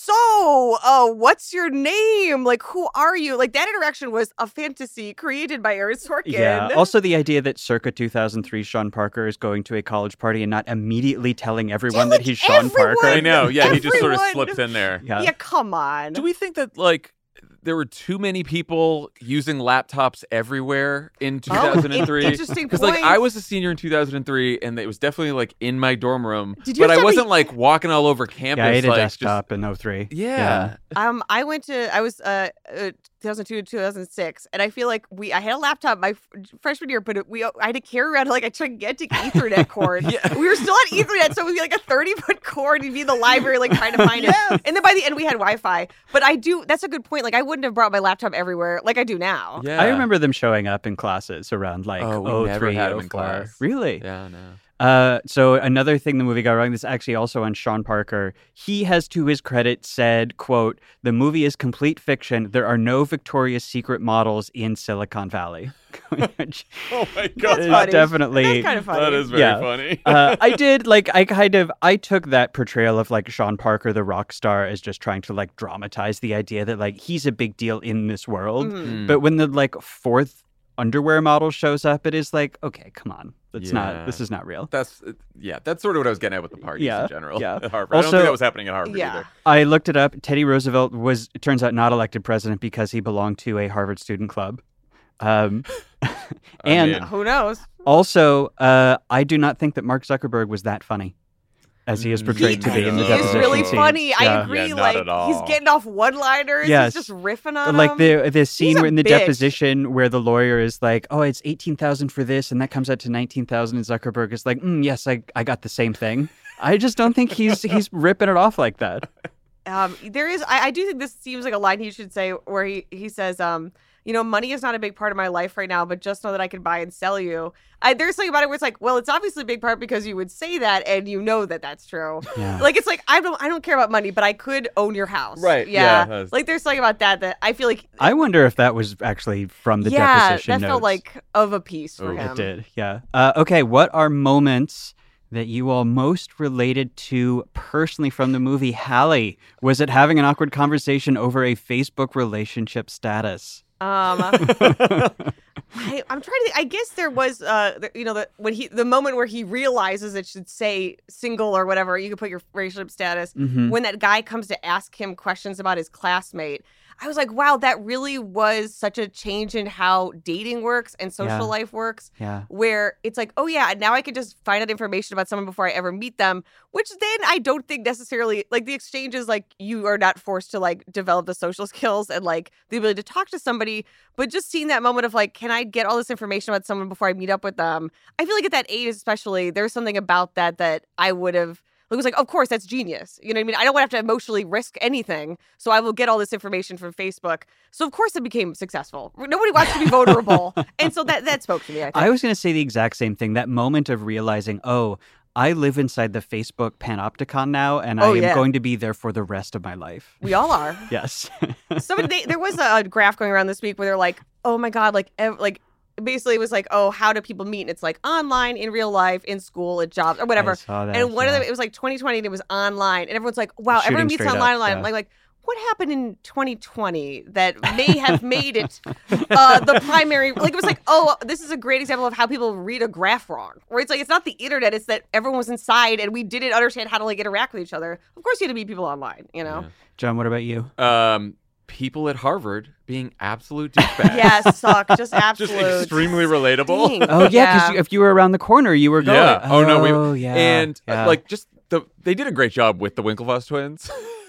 so, uh, what's your name? Like, who are you? Like, that interaction was a fantasy created by Aaron Sorkin. Yeah. Also, the idea that circa two thousand three Sean Parker is going to a college party and not immediately telling everyone that he's Sean everyone! Parker. I know. Yeah, he just sort of Everyone. slips in there. Yeah. Yeah, come on. Do we think that like there were too many people using laptops everywhere in two thousand three? Oh, interesting Because like point. I was a senior in two thousand three, and it was definitely like in my dorm room. Did you but have I to wasn't be- like walking all over campus. Yeah, I had a like, desktop in oh three. Just, yeah. Um, I went to I was uh, uh two thousand two to two thousand six, and I feel like we I had a laptop my f- freshman year, but it, we I had to carry around like a gigantic Ethernet cord. Yeah. We were still on Ethernet, so it would be like a thirty foot cord. You'd be in the library like trying to find it, and then by the end we had Wi-Fi. But I do that's a good point. Like I wouldn't have brought my laptop everywhere like I do now. Yeah. I remember them showing up in classes around like Oh, we oh never three, had 'em oh in four. class. Really? Yeah, no. Uh, so another thing the movie got wrong, this is actually also on Sean Parker. He has, to his credit, said, quote, "The movie is complete fiction. There are no Victoria's Secret models in Silicon Valley." Which Oh my god. is funny. definitely That's kind of funny. That is very Yeah. funny. uh, I did like I kind of I took that portrayal of like Sean Parker the rock star as just trying to like dramatize the idea that like he's a big deal in this world. Mhm. But when the like fourth underwear model shows up, it is like, okay, come on, that's Yeah. not this is not real. That's yeah. That's sort of what I was getting at with the parties Yeah, in general. yeah. At Harvard. I don't Also- think that was happening at Harvard Yeah. either. I looked it up. Teddy Roosevelt was, it turns out, not elected president because he belonged to a Harvard student club. Um, and mean- Who knows? also, uh, I do not think that Mark Zuckerberg was that funny as he is portrayed He to be in the is deposition really scenes. funny. I Yeah. agree. Yeah, not like at all. he's getting off one-liners. Yes. He's just riffing on Like them. the the scene a in the bitch. deposition where the lawyer is like, "Oh, it's eighteen thousand for this, and that comes out to nineteen thousand," and Zuckerberg is like, mm, "Yes, I I got the same thing." I just don't think he's he's ripping it off like that. Um, there is, I, I do think this seems like a line he should say where he, he says, um, you know, money is not a big part of my life right now, but just know that I can buy and sell you. I, there's something about it where it's like, well, it's obviously a big part because you would say that and you know that that's true. Yeah. Like, it's like, I don't, I don't care about money, but I could own your house. Right, Yeah. yeah, that's- Like, there's something about that that I feel like, I wonder if that was actually from the yeah, deposition that felt notes. like of a piece for Oh, it him. It did, yeah. Uh, okay, what are moments that you all most related to personally from the movie? Hallie, was it having an awkward conversation over a Facebook relationship status? Um, I, I'm trying to. I guess there was, uh, the, you know, the when he the moment where he realizes it should say single or whatever. You could put your relationship status. Mhm. When that guy comes to ask him questions about his classmate, I was like, wow, that really was such a change in how dating works and social Yeah. life works. Yeah. Where it's like, oh yeah, now I can just find out information about someone before I ever meet them, which then I don't think necessarily like the exchange is like you are not forced to like develop the social skills and like the ability to talk to somebody, but just seeing that moment of like, can I get all this information about someone before I meet up with them? I feel like at that age especially, there's something about that that I would have it was like, of course, that's genius. You know what I mean? I don't want to have to emotionally risk anything. So I will get all this information from Facebook. So, of course, it became successful. Nobody wants to be vulnerable. And so that, that spoke to me, I think. I was going to say the exact same thing. That moment of realizing, oh, I live inside the Facebook panopticon now, and Oh, I am yeah. going to be there for the rest of my life. We all are. Yes. Somebody, they, there was a, a graph going around this week where they're like, oh my God, like, ev- like, basically it was like, oh, how do people meet? And it's like online, in real life, in school, at jobs, or whatever. I saw that, and one yeah. of them, it was like twenty twenty and it was online. And everyone's like, wow, Shooting everyone meets straight online, up, online. yeah. Like, like, what happened in twenty twenty that may have made it uh, the primary? Like, it was like, oh, this is a great example of how people read a graph wrong. Where it's like, it's not the internet, it's that everyone was inside and we didn't understand how to like interact with each other. Of course, you had to meet people online, you know? John, what about you? Um, people at Harvard being absolute douchebags. Yes, suck. Just absolute. Just extremely relatable. Stink. Oh, yeah, because Yeah. if you were around the corner, you were going. Yeah. Oh, no. Oh, We, yeah. And uh, yeah. like just the they did a great job with the Winklevoss twins.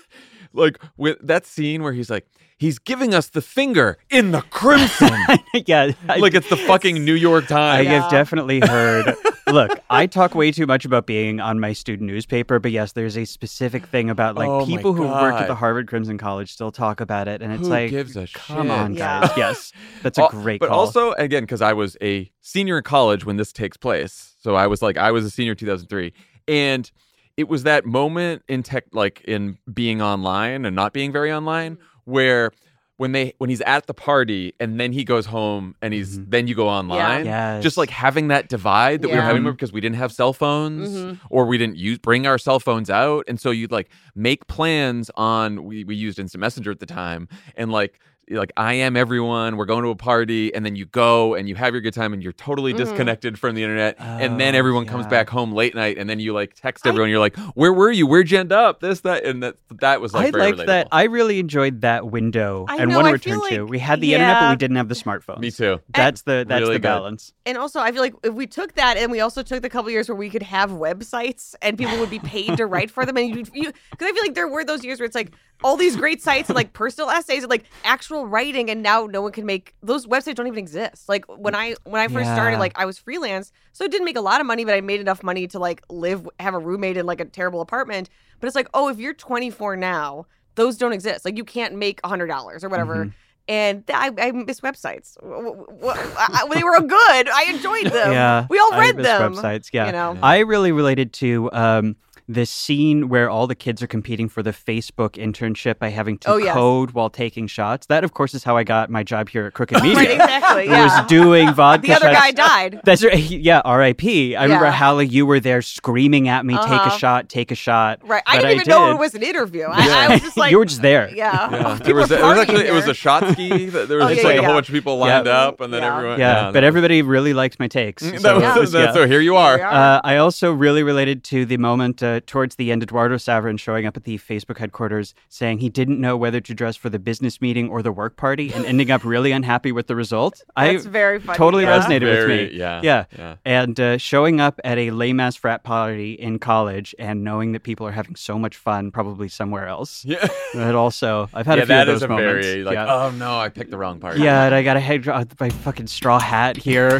Like with that scene where he's like, he's giving us the finger in the crimson. yeah. I- Like it's the fucking New York I Times. have definitely heard. Look, I talk way too much about being on my student newspaper, but yes, there's a specific thing about like Oh my people who worked at the God. Harvard Crimson College still talk about it, and it's Who like, gives a come shit? on, Yeah. guys. Yes, that's a Al- great But call. also, again, because I was a senior in college when this takes place, so I was like, I was a senior two thousand three, and it was that moment in tech, like in being online and not being very online, where when they when he's at the party and then he goes home and he's then you go online, Yes. just like having that divide that we were Yeah. having because we didn't have cell phones Mhm. or we didn't use bring our cell phones out, and so you'd like make plans on we we used Instant Messenger at the time, and like. Like I am everyone. We're going to a party, and then you go and you have your good time, and you're totally Mhm. disconnected from the internet. and then Oh, everyone comes yeah. back home late night, and then you like text everyone. You're like, "Where were you? Where'd you end up? This, that," and that that was like I very like relatable. that. I really enjoyed that window I and know, want to I return feel to. like- We had the internet, but yeah. we didn't have the smartphones. Me too. That's the that's Really the good. balance. And also, I feel like if we took that and we also took the couple years where we could have websites and people would be paid to write for them, and you, you, because I feel like there were those years where it's like all these great sites and like personal essays and like actual writing, and now no one can make those websites don't even exist. Like when I when I first started, Yeah. like I was freelance, so I didn't make a lot of money, but I made enough money to like live, have a roommate in like a terrible apartment. But it's like, oh, if you're twenty-four now, those don't exist. Like you can't make a hundred dollars or whatever. Mm-hmm. And I, I miss websites. W- w- I- I- they were good. I enjoyed them. Yeah, we all I read miss them. Websites, yeah. You know? I really related to um, this scene where all the kids are competing for the Facebook internship by having to Oh, yes. code while taking shots. That, of course, is how I got my job here at Crooked Media. Right, exactly. I Yeah. was doing vodka The other shots. guy died. That's right. Yeah, R I P. I remember Yeah. Hallie, you were there screaming at me, take Uh-huh. a shot, take a shot. Right. I But didn't even know did. it was an interview. I, I was just like, You were just there. Yeah. Yeah. People There was are it was partying actually it was here. a shot ski. That there was Oh, just yeah, like yeah, a whole yeah. bunch of people lined Yeah. up, and then Yeah. everyone. Yeah, no, but that everybody really liked my takes. was- So that it was, that- yeah. so here you are. Here we are. Uh, I also really related to the moment uh, towards the end, Eduardo Saverin showing up at the Facebook headquarters saying he didn't know whether to dress for the business meeting or the work party and ending up really unhappy with the result. That's I very funny. totally yeah. resonated with Very- me. yeah, Yeah. yeah. And uh, showing up at a lame ass frat party in college and knowing that people are having so much fun, probably somewhere else. Yeah. That also, I've had yeah, a few that of is those a moments. very like, yeah. oh no, I picked the wrong part. Yeah, and I got a head uh, my fucking straw hat here.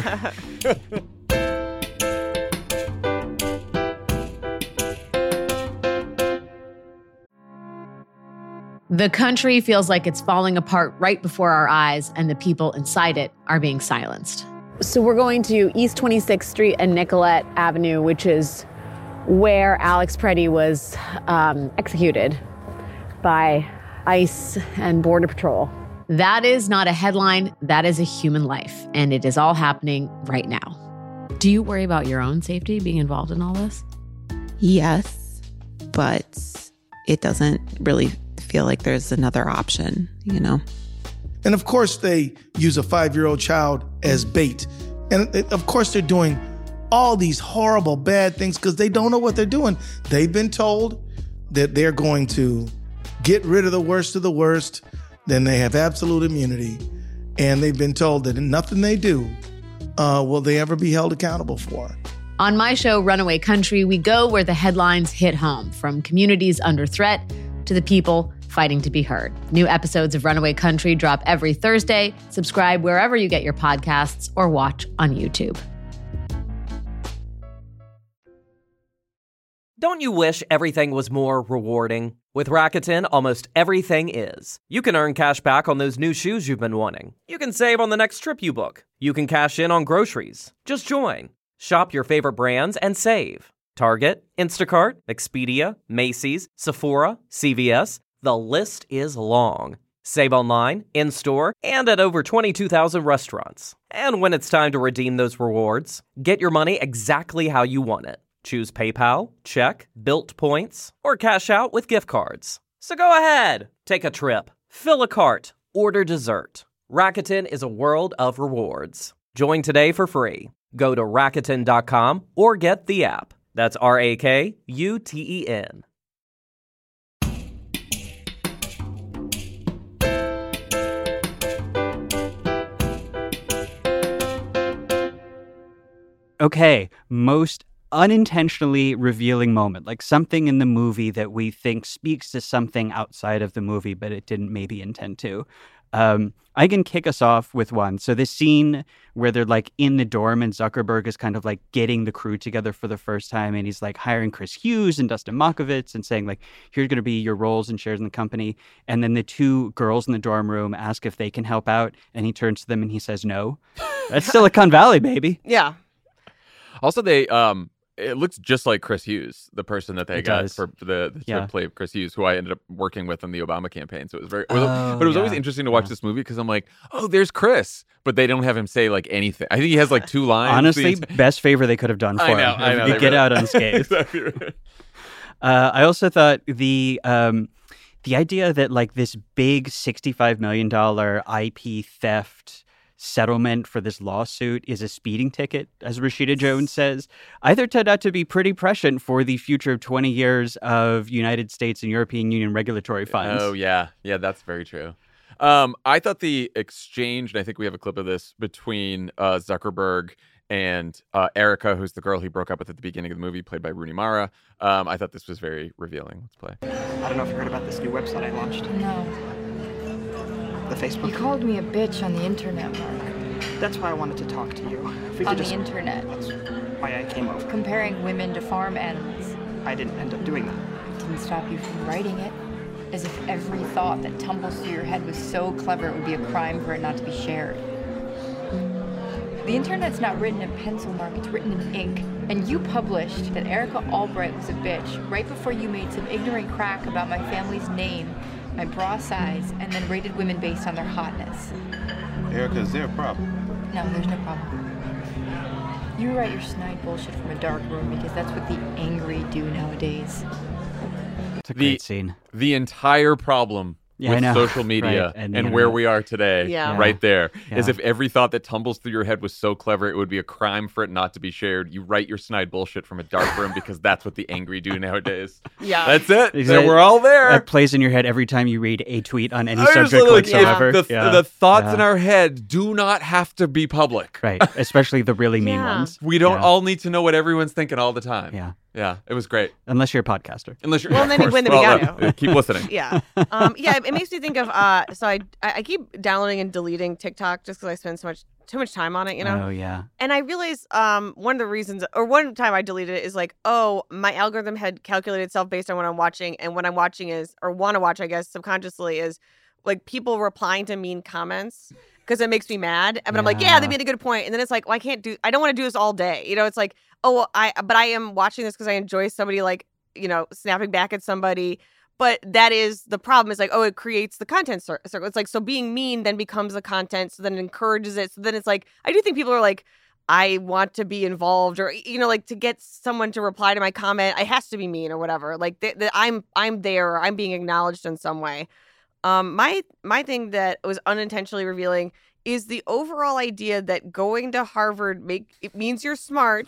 The country feels like it's falling apart right before our eyes, and the people inside it are being silenced. So we're going to East twenty-sixth Street and Nicollet Avenue, which is where Alex Preddy was um, executed by ICE and Border Patrol. That is not a headline, that is a human life, and it is all happening right now. Do you worry about your own safety being involved in all this? Yes, but it doesn't really feel like there's another option, you know? And of course, they use a five-year-old child as bait. And it- of course, they're doing all these horrible, bad things because they don't know what they're doing. They've been told that they're going to get rid of the worst of the worst. Then they have absolute immunity. And they've been told that nothing they do uh, will they ever be held accountable for. On my show, Runaway Country, we go where the headlines hit home, from communities under threat to the people fighting to be heard. New episodes of Runaway Country drop every Thursday. Subscribe wherever you get your podcasts or watch on YouTube. Don't you wish everything was more rewarding? With Rakuten, almost everything is. You can earn cash back on those new shoes you've been wanting. You can save on the next trip you book. You can cash in on groceries. Just join. Shop your favorite brands and save. Target, Instacart, Expedia, Macy's, Sephora, C V S. The list is long. Save online, in-store, and at over twenty-two thousand restaurants. And when it's time to redeem those rewards, get your money exactly how you want it. Choose PayPal, check, Bilt points, or cash out with gift cards. So go ahead, take a trip, fill a cart, order dessert. Rakuten is a world of rewards. Join today for free. Go to Rakuten dot com or get the app. That's R A K U T E N. Okay, most unintentionally revealing moment, like something in the movie that we think speaks to something outside of the movie, but it didn't maybe intend to. Um, I can kick us off with one. So this scene where they're like in the dorm and Zuckerberg is kind of like getting the crew together for the first time, and he's like hiring Chris Hughes and Dustin Machowicz and saying like, here's going to be your roles and shares in the company. And then the two girls in the dorm room ask if they can help out, and he turns to them and he says no. That's Silicon Valley, baby. Yeah. Also, they um, it looks just like Chris Hughes, the person that they It got does. for the, the Yeah. to play Chris Hughes, who I ended up working with in the Obama campaign. So it was very, it was- Oh, but it was always yeah. interesting to watch Yeah. this movie because I'm like, oh, there's Chris, but they don't have him say like anything. I think he has like two lines. the Honestly, entire- best favor they could have done for I know, him. I know. You they get really- out unscathed. Exactly right. Uh, I also thought the um, the idea that like this big sixty-five million dollars I P theft settlement for this lawsuit is a speeding ticket, as Rashida Jones says, either turned out to be pretty prescient for the future of twenty years of United States and European Union regulatory funds. Oh yeah, yeah, that's very true. Um, I thought the exchange, and I think we have a clip of this between uh, Zuckerberg and uh, Erica, who's the girl he broke up with at the beginning of the movie, played by Rooney Mara. Um, I thought this was very revealing. Let's play. I don't know if you heard about this new website I launched. No. The Facebook. You called me a bitch on the internet, Mark. That's why I wanted to talk to you. If we On could the just... internet. That's why I came over. Comparing women to farm animals. I didn't end up doing that. It didn't stop you from writing it. As if every thought that tumbles through your head was so clever it would be a crime for it not to be shared. The internet's not written in pencil, Mark, it's written in ink. And you published that Erica Albright was a bitch right before you made some ignorant crack about my family's name, my bra size, and then rated women based on their hotness. Erica, is there a problem? No, there's no problem. You write your snide bullshit from a dark room because that's what the angry do nowadays. It's a The- great scene. The entire problem Yeah, I with know. social media Right, and and, the where internet. we are today, Yeah. right there, is Yeah. if every thought that tumbles through your head was so clever, it would be a crime for it not to be shared. You write your snide bullshit from a dark room because that's what the angry do nowadays. Yeah. That's it. Is So that- we're all there. That plays in your head every time you read a tweet on any I was subject literally like, whatsoever. The, Yeah. the thoughts Yeah. in our head do not have to be public. Right, especially the really mean Yeah. ones. We don't Yeah. all need to know what everyone's thinking all the time. Yeah. Yeah, it was great. Unless you're a podcaster. Unless you're, Well, of then you course. win the Well, Big uh, Keep listening. Yeah. Um, yeah, it makes me think of, uh, so I, I I keep downloading and deleting TikTok just because I spend so much, too much time on it, you know? Oh, yeah. And I realized um, one of the reasons, or one time I deleted it is like, oh, my algorithm had calculated itself based on what I'm watching. And what I'm watching is, or want to watch, I guess, subconsciously is like people replying to mean comments because it makes me mad. And I'm like, yeah, they Yeah. made a good point. And then it's like, well, I can't do, I don't want to do this all day. You know, it's like, oh, well, I, but I am watching this because I enjoy somebody like, you know, snapping back at somebody. But that is the problem is like, oh, it creates the content cir- circle. It's like, so being mean then becomes the content. So then it encourages it. So then it's like, I do think people are like, I want to be involved or, you know, like to get someone to reply to my comment, I has to be mean or whatever. Like th- th- I'm, I'm there, or I'm being acknowledged in some way. Um, my, my thing that was unintentionally revealing is the overall idea that going to Harvard make it means you're smart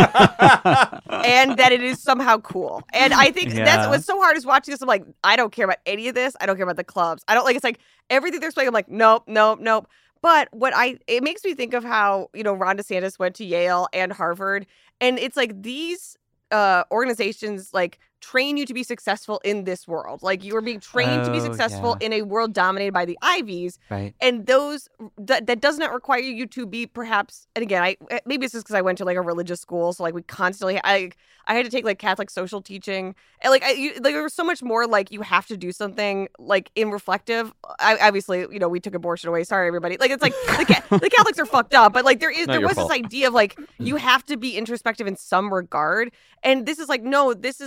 and that it is somehow cool. And I think that's Yeah. what's so hard is watching this. I'm like, I don't care about any of this. I don't care about the clubs. I don't like, it's like everything they're explaining. I'm like, nope, nope, nope. But what I, it makes me think of how, you know, Ron DeSantis went to Yale and Harvard. And it's like these uh, organizations like train you to be successful in this world. Like you are being trained to be Oh, successful yeah. in a world dominated by the Ivies. Right. And those that, that does not require you to be perhaps, and again, I maybe it's just because I went to like a religious school, so like we constantly I I had to take like Catholic social teaching, and like I you, like there was so much more like you have to do something like in reflective. I obviously you know we took abortion away. Sorry everybody. Like it's like the, Ca- the Catholics are fucked up, but like there is Not there your was fault. this idea of like you have to be introspective in some regard, and this is like no, this is about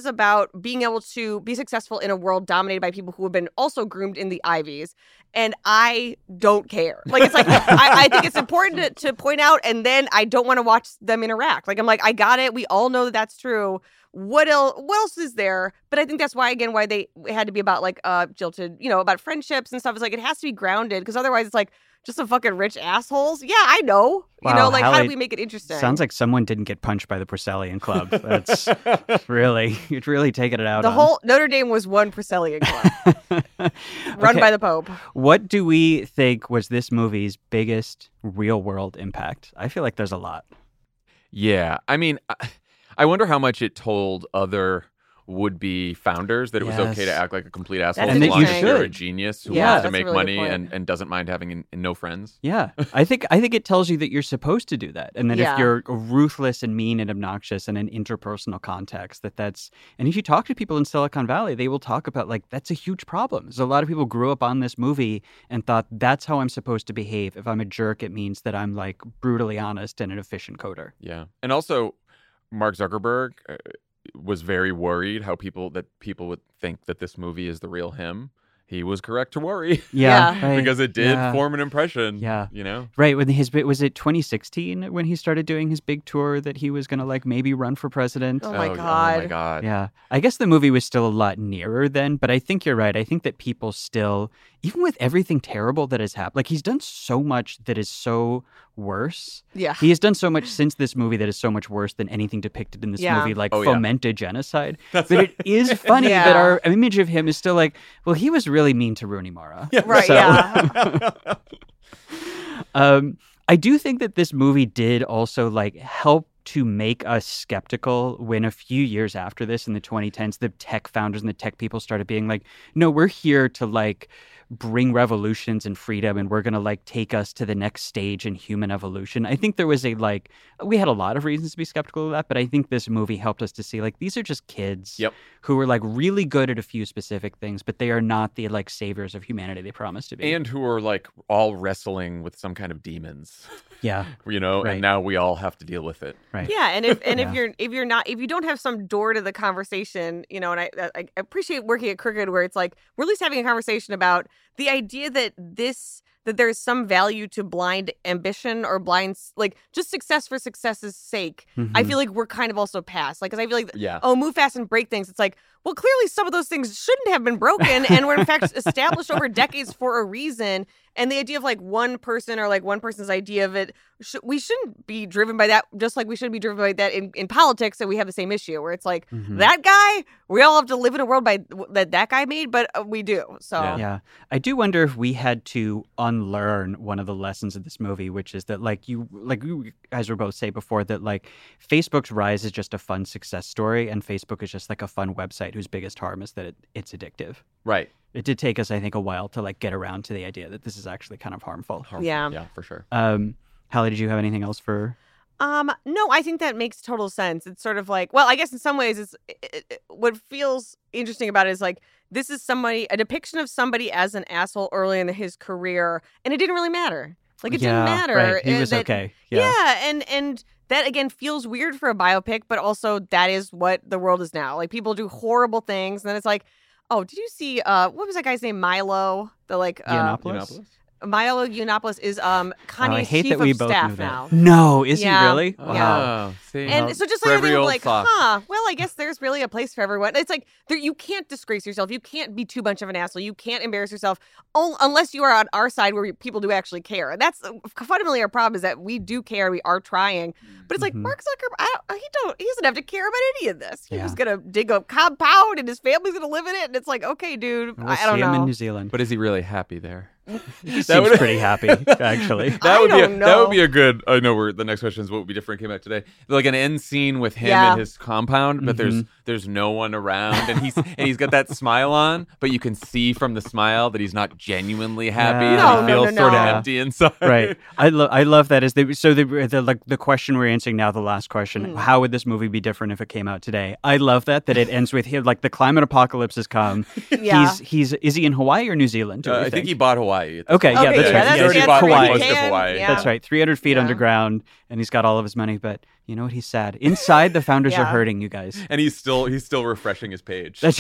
about being able to be successful in a world dominated by people who have been also groomed in the Ivies. And I don't care. Like, it's like, I, I think it's important to, to point out, and then I don't want to watch them interact. Like, I'm like, I got it. We all know that that's true. What else, what else is there? But I think that's why, again, why they it had to be about, like, uh, jilted, you know, about friendships and stuff. It's like, it has to be grounded, because otherwise it's like, just some fucking rich assholes. Yeah, I know. Wow, you know, like, Hallie, how do we make it interesting? Sounds like someone didn't get punched by the Purcellian Club. That's really, you're really taking it out The on. whole Notre Dame was one Purcellian club, run Okay. by the Pope. What do we think was this movie's biggest real-world impact? I feel like there's a lot. Yeah. I mean, I- I wonder how much it told other would-be founders that it was okay to Yes. act like a complete asshole And as that long you as they're a should. genius who Yeah, wants to that's a make really good money point. and, and doesn't mind having n- no friends. Yeah, I think I think it tells you that you're supposed to do that, and that Yeah. if you're ruthless and mean and obnoxious in an interpersonal context, that that's. And if you talk to people in Silicon Valley, they will talk about like that's a huge problem. So a lot of people grew up on this movie and thought that's how I'm supposed to behave. If I'm a jerk, it means that I'm like brutally honest and an efficient coder. Yeah. And also, Mark Zuckerberg uh, was very worried how people that people would think that this movie is the real him. He was correct to worry. Yeah, Yeah. right. because it did Yeah. form an impression. Yeah. You know? Right, when his bit was it twenty sixteen when he started doing his big tour that he was gonna like maybe run for president. Oh my Oh, God. Oh my God. Yeah. I guess the movie was still a lot nearer then, but I think you're right. I think that people still, even with everything terrible that has happened, like he's done so much that is so worse. Yeah. He has done so much since this movie that is so much worse than anything depicted in this Yeah. movie, like Oh, yeah. fomented genocide. That's but it is funny that Yeah. our image of him is still like, well, he was really mean to Rooney Mara. Right, So- yeah. um, I do think that this movie did also like help to make us skeptical when a few years after this in the twenty tens, the tech founders and the tech people started being like, no, we're here to like bring revolutions and freedom and we're going to like take us to the next stage in human evolution. I think there was a like, we had a lot of reasons to be skeptical of that, but I think this movie helped us to see like, these are just kids Yep. who are like really good at a few specific things, but they are not the like saviors of humanity they promise to be. And who are like all wrestling with some kind of demons. Yeah. You know, Right. and now we all have to deal with it. Right. Yeah, and if and Yeah. if you're if you're not if you don't have some door to the conversation, you know, and I I appreciate working at Crooked where it's like we're at least having a conversation about the idea that this that there's some value to blind ambition or blind like just success for success's sake. I Mhm. feel like we're kind of also past. Like, because I feel like Yeah. oh, move fast and break things. It's like, well, clearly some of those things shouldn't have been broken and were in fact established over decades for a reason. And the idea of like one person or like one person's idea of it, sh- we shouldn't be driven by that, just like we shouldn't be driven by that in, in politics. And we have the same issue where it's like Mhm. that guy, we all have to live in a world by that that guy made, but uh, we do. So Yeah. Yeah. I do wonder if we had to unlearn one of the lessons of this movie, which is that like you like you guys were both say before that like Facebook's rise is just a fun success story and Facebook is just like a fun website whose biggest harm is that it, it's addictive. Right. It did take us, I think, a while to like get around to the idea that this is actually kind of harmful. Harmful. Yeah. Yeah, for sure. Um, Hallie, did you have anything else for? Um, no, I think that makes total sense. It's sort of like, well, I guess in some ways, it's it, it, what feels interesting about it is like this is somebody a depiction of somebody as an asshole early in his career, and it didn't really matter. Like it Yeah, didn't matter. right. He uh, was that- okay. Yeah. Yeah. and and that again feels weird for a biopic, but also that is what the world is now. Like people do horrible things, and then it's like, oh, did you see? Uh, what was that guy's name? Milo, the like uh, Yiannopoulos? Milo Yiannopoulos is um Oh, Kanye's I hate chief that we of both staff knew that. now. No, is Yeah. he really? Oh, Wow. see? And Well, so just for like every everything old like, thought. huh, well, I guess there's really a place for everyone. It's like there, you can't disgrace yourself. You can't be too much of an asshole. You can't embarrass yourself un- unless you are on our side where people do actually care. And that's uh, fundamentally our problem is that we do care. We are trying. But it's like Mhm. Mark Zuckerberg, I don't, he don't, he doesn't have to care about any of this. He Yeah. was gonna dig a compound and his family's gonna live in it. And it's like, okay, dude, We'll I, I don't see him in know. New Zealand. But is he really happy there? He seems pretty happy, actually. That I would be a, don't that would know. be a good. I know we're the next question is what would be different came out today. Like an end scene with him Yeah. in his compound, but there's Mhm. there's no one around, and he's and he's got that smile on, but you can see from the smile that he's not genuinely happy. Yeah. that No, he no, feels no, sort of no. empty inside. Right. I love I love that as they so the the like the question we're answering now, the last question, Mm. how would this movie be different if it came out today? I love that that it ends with him like the climate apocalypse has come. Yeah. He's he's is he in Hawaii or New Zealand? do Uh, we I think he bought Hawaii. at this Okay, point. yeah, Okay, that's yeah, right. that's- He already that's bought where he Hawaii. Most of can, Hawaii. yeah. That's right. three hundred feet Yeah. underground and he's got all of his money, but you know what? He's sad. Inside, the founders Yeah. are hurting, you guys. And he's still he's still refreshing his page. That's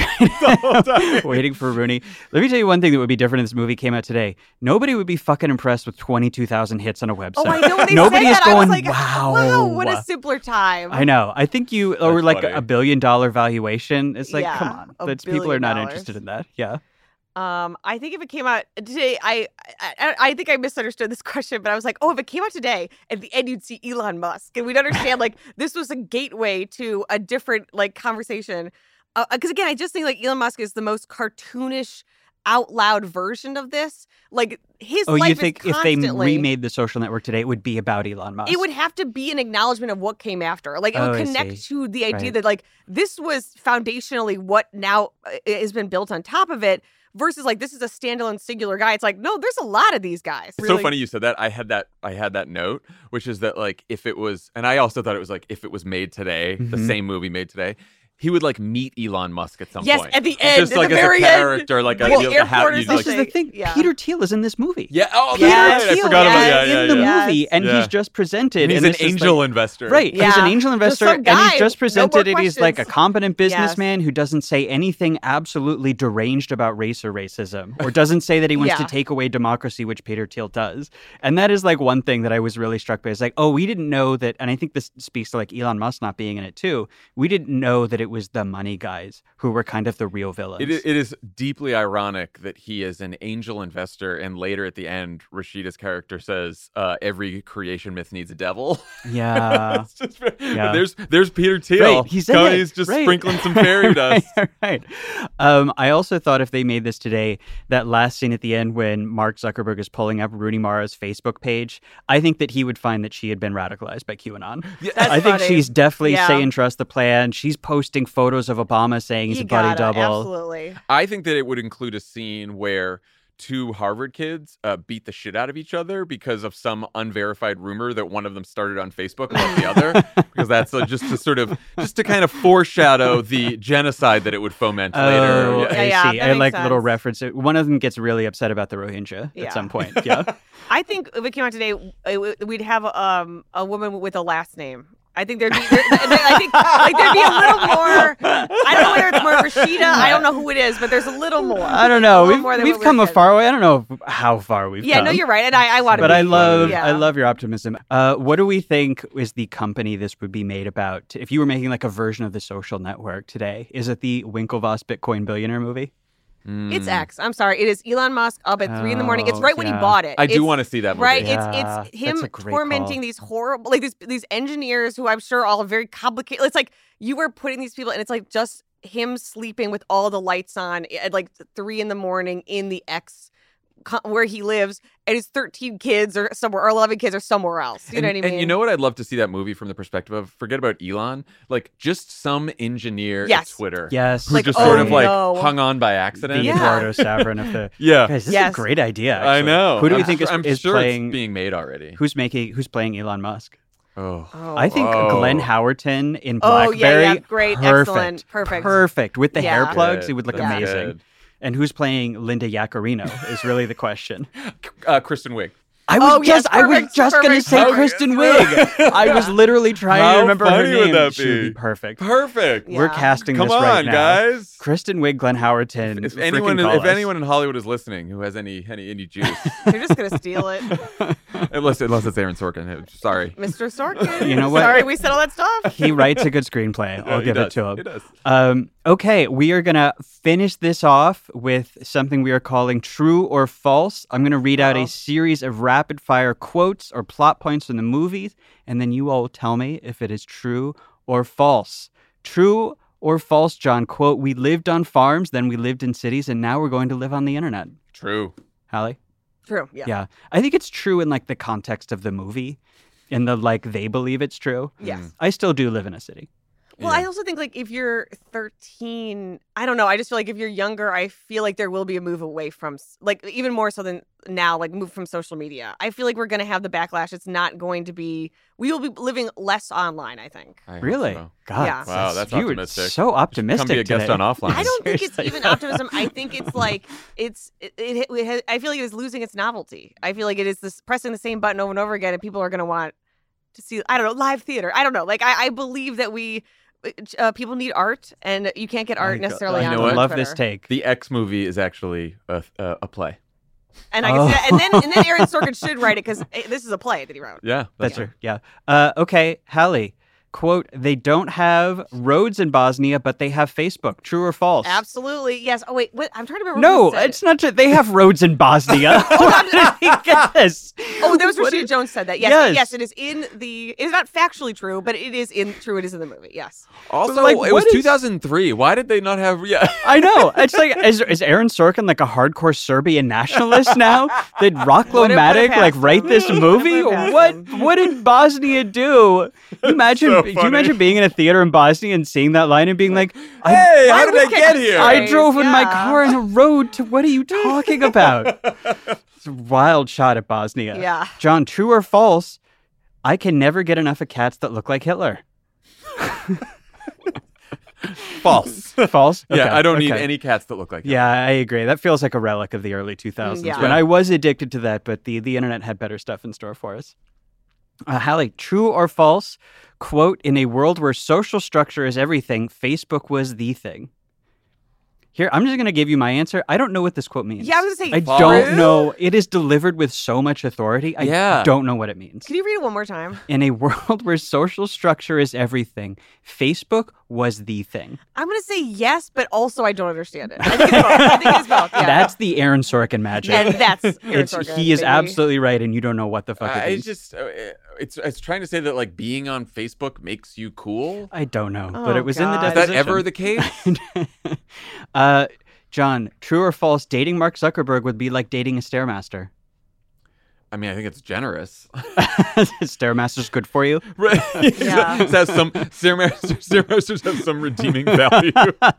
right. Waiting for Rooney. Let me tell you one thing that would be different if this movie came out today. Nobody would be fucking impressed with twenty-two thousand hits on a website. Oh, I know when they Nobody said is that, I was going, like, wow. wow, what a simpler time. I know. I think you, or That's like funny. a billion dollar valuation. It's like, Yeah, come on. a That's, people are billion not dollars. interested in that. Yeah. Um, I think if it came out today, I, I I think I misunderstood this question, but I was like, oh, if it came out today, at the end you'd see Elon Musk, and we'd understand like this was a gateway to a different like conversation. Because again, I just think like Elon Musk is the most cartoonish, out loud version of this. Like his Oh, life you think is if they constantly, remade The Social Network today, it would be about Elon Musk? it would have to be an acknowledgement of what came after. Like it Oh, would I connect see. to the idea Right. that like this was foundationally what now uh, has been built on top of it. Versus like this is a standalone singular guy. It's like no, there's a lot of these guys. It's so funny you said that. I had that. I had that note, which is that like if it was, and I also thought it was like if it was made today, the Mhm. same movie made today, he would like meet Elon Musk at some Yes, point. at the end, just at like the as very a end. character, like a Well, you know, airport have- or you'd, This like, is the thing. Yeah. Peter Thiel is in this movie. yeah. Oh, Peter that's right. I Thiel forgot about is that. Yeah, in yeah, the yeah. movie, and Yeah. he's just presented. And he's and an it's just angel like- investor. Right. He's an Yeah. angel Just investor, some and guy. he's just No more presented. and he's like a questions. competent Yes. businessman who doesn't say anything absolutely deranged about race or racism, or doesn't say that he wants to Yeah. take away democracy, which Peter Thiel does. And that is like one thing that I was really struck by. It's like, oh, we didn't know that, and I think this speaks to like Elon Musk not being in it too. We didn't know that it was the money guys who were kind of the real villains. It is, it is deeply ironic that he is an angel investor, and later at the end, Rashida's character says, uh, "Every creation myth needs a devil." Yeah. It's just, Yeah. There's there's Peter Thiel. Right, he's in coming- it. He's just Right. sprinkling some fairy dust. right, right. Um, I also thought if they made this today, that last scene at the end when Mark Zuckerberg is pulling up Rooney Mara's Facebook page, I think that he would find that she had been radicalized by QAnon. Yeah, That's I think funny. she's definitely Yeah. saying trust the plan. She's posting photos of Obama saying he's You a buddy gotta, double. Absolutely. I think that it would include a scene where two Harvard kids uh, beat the shit out of each other because of some unverified rumor that one of them started on Facebook about the other. Because that's uh, just to sort of just to kind of foreshadow the genocide that it would foment Oh, later. Yeah, I yeah, see. that I makes like little sense. references. One of them gets really upset about the Rohingya Yeah. at some point. Yeah. I think if it came out today, it w- we'd have um, a woman with a last name. I think there'd be, there, there- I think like there'd be a little more. I don't know whether it's more Rashida. I don't know who it is, but there's a little more. I don't know. A little We've, more than we've what we're come a getting. far way. I don't know how far we've Yeah, come. no, you're right, and I, I want to. But be, I love yeah. I love your optimism. Uh, what do we think is the company this would be made about? If you were making like a version of The Social Network today, is it the Winklevoss Bitcoin billionaire movie? It's X. I'm sorry. It is Elon Musk up at three in the morning. It's Oh, right when he yeah. bought it. I do It's- want to see that movie. Right, Yeah, it's it's him that's a great tormenting call. these horrible, like these these engineers who I'm sure all very complicated. It's like you were putting these people, and it's like just him sleeping with all the lights on at like three in the morning in the X co- where he lives, and his thirteen kids or somewhere, or eleven kids or somewhere else. You and, know what I mean? and you know what? I'd love to see that movie from the perspective of forget about Elon, like just some engineer Yes. at Twitter Yes. who Like, just oh, sort of like no. hung on by The accident. Yeah. Eduardo Savrin of the Yeah. Guys, this Yes. is a great idea. I actually. know. Who do we I'm think sure, is, I'm is sure playing? it's being made already. Who's making? Who's playing Elon Musk? Oh, Oh. I think Oh. Glenn Howerton in Oh, yeah, Blackberry. yeah, great, perfect, excellent, perfect. perfect with the hair Yeah. plugs. Good. It would look That's amazing. good. And who's playing Linda Yaccarino is really the question. Uh, Kristen Wiig. I was Oh, yes, just I was perfect, just gonna perfect, say perfect. Kristen Wiig. I was literally trying How to remember her funny name. would that She would be? be perfect. Perfect. Yeah. We're casting Come this on, right now. guys. Kristen Wiig, Glenn Howerton. If freaking anyone, call if us. anyone in Hollywood is listening who has any any indie juice, They're just gonna steal it, unless unless it's Aaron Sorkin, sorry. Mister Sorkin. You know what? Sorry, we said all that stuff. He writes a good screenplay. I'll he give does. it to him. He does. Um, okay, we are going to finish this off with something we are calling true or false. I'm going to read out Uh-oh. a series of rapid fire quotes or plot points from the movies, and then you all tell me if it is true or false. True or false, John? Quote, we lived on farms, then we lived in cities, and now we're going to live on the internet. True. Hallie? True. Yeah. Yeah. I think it's true in like the context of the movie, in the like they believe it's true. Yes. I still do live in a city. Well, Yeah. I also think like if you're thirteen, I don't know. I just feel like if you're younger, I feel like there will be a move away from s- like even more so than now, like move from social media. I feel like we're going to have the backlash. It's not going to be. We will be living less online. I think. I hope Really? so. God. Yeah. Wow, that's you were optimistic. so optimistic. Come be a guest today. on Offline. I don't think it's Seriously. even optimism. I think it's like it's. It, it, it has, I feel like it is losing its novelty. I feel like it is this pressing the same button over and over again, and people are going to want to see, I don't know, live theater. I don't know. Like, I, I believe that we, uh, people need art, and you can't get art necessarily You on know what? I love Twitter. this take. The X movie is actually a, a, a play. And I can see that. And then, and then Aaron Sorkin should write it because this is a play that he wrote. Yeah, That's true. Yeah. Uh, okay, Hallie. Quote, they don't have roads in Bosnia, but they have Facebook. True or false? Absolutely. Yes. Oh, wait. What? I'm trying to remember. No, who said it's not true. They have roads in Bosnia. Where did he get this? Oh, that was What Rashida is- Jones said that. Yes, Yes. yes, it is in the. It is not factually true, but it is in true. It is in the movie. Yes. Also, Like, it was what is- two thousand three. Why did they not have? Yeah, I know. It's like, is, is Aaron Sorkin like a hardcore Serbian nationalist now? Did Rocco Wouldn't put it Matic like past write him. this movie? Wouldn't put it What past What did Bosnia do? You imagine? So do you funny. imagine being in a theater in Bosnia and seeing that line and being like, I, Hey, how Why did would I we get get here? I Right, drove in my yeah. car in a road to. What are you talking about? It's a wild shot at Bosnia. Yeah. John, true or false? I can never get enough of cats that look like Hitler. False. False? Yeah, Okay, I don't need okay. any cats that look like that. Yeah, I agree. That feels like a relic of the early two thousands yeah. when Yeah. I was addicted to that, but the, the internet had better stuff in store for us. Uh, Hallie, true or false? Quote, in a world where social structure is everything, Facebook was the thing. Here, I'm just going to give you my answer. I don't know what this quote means. Yeah, I was gonna say. I False. don't know. It is delivered with so much authority. I Yeah. don't know what it means. Can you read it one more time? In a world where social structure is everything, Facebook was the thing. I'm gonna say yes, but also I don't understand it. I think it's both. I think it's both. Yeah. That's the Aaron Sorkin magic. and that's Aaron It's, Sorkin, he is baby. absolutely right, and you don't know what the fuck it I means. just, uh, it's it's trying to say that like being on Facebook makes you cool. I don't know, Oh, but it was in the God. Is deposition. that ever the case? uh, John, true or false? Dating Mark Zuckerberg would be like dating a Stairmaster. I mean, I think it's generous. Stairmaster's good for you. Right? Yeah. It has some Stairmasters, Stairmasters have some redeeming value.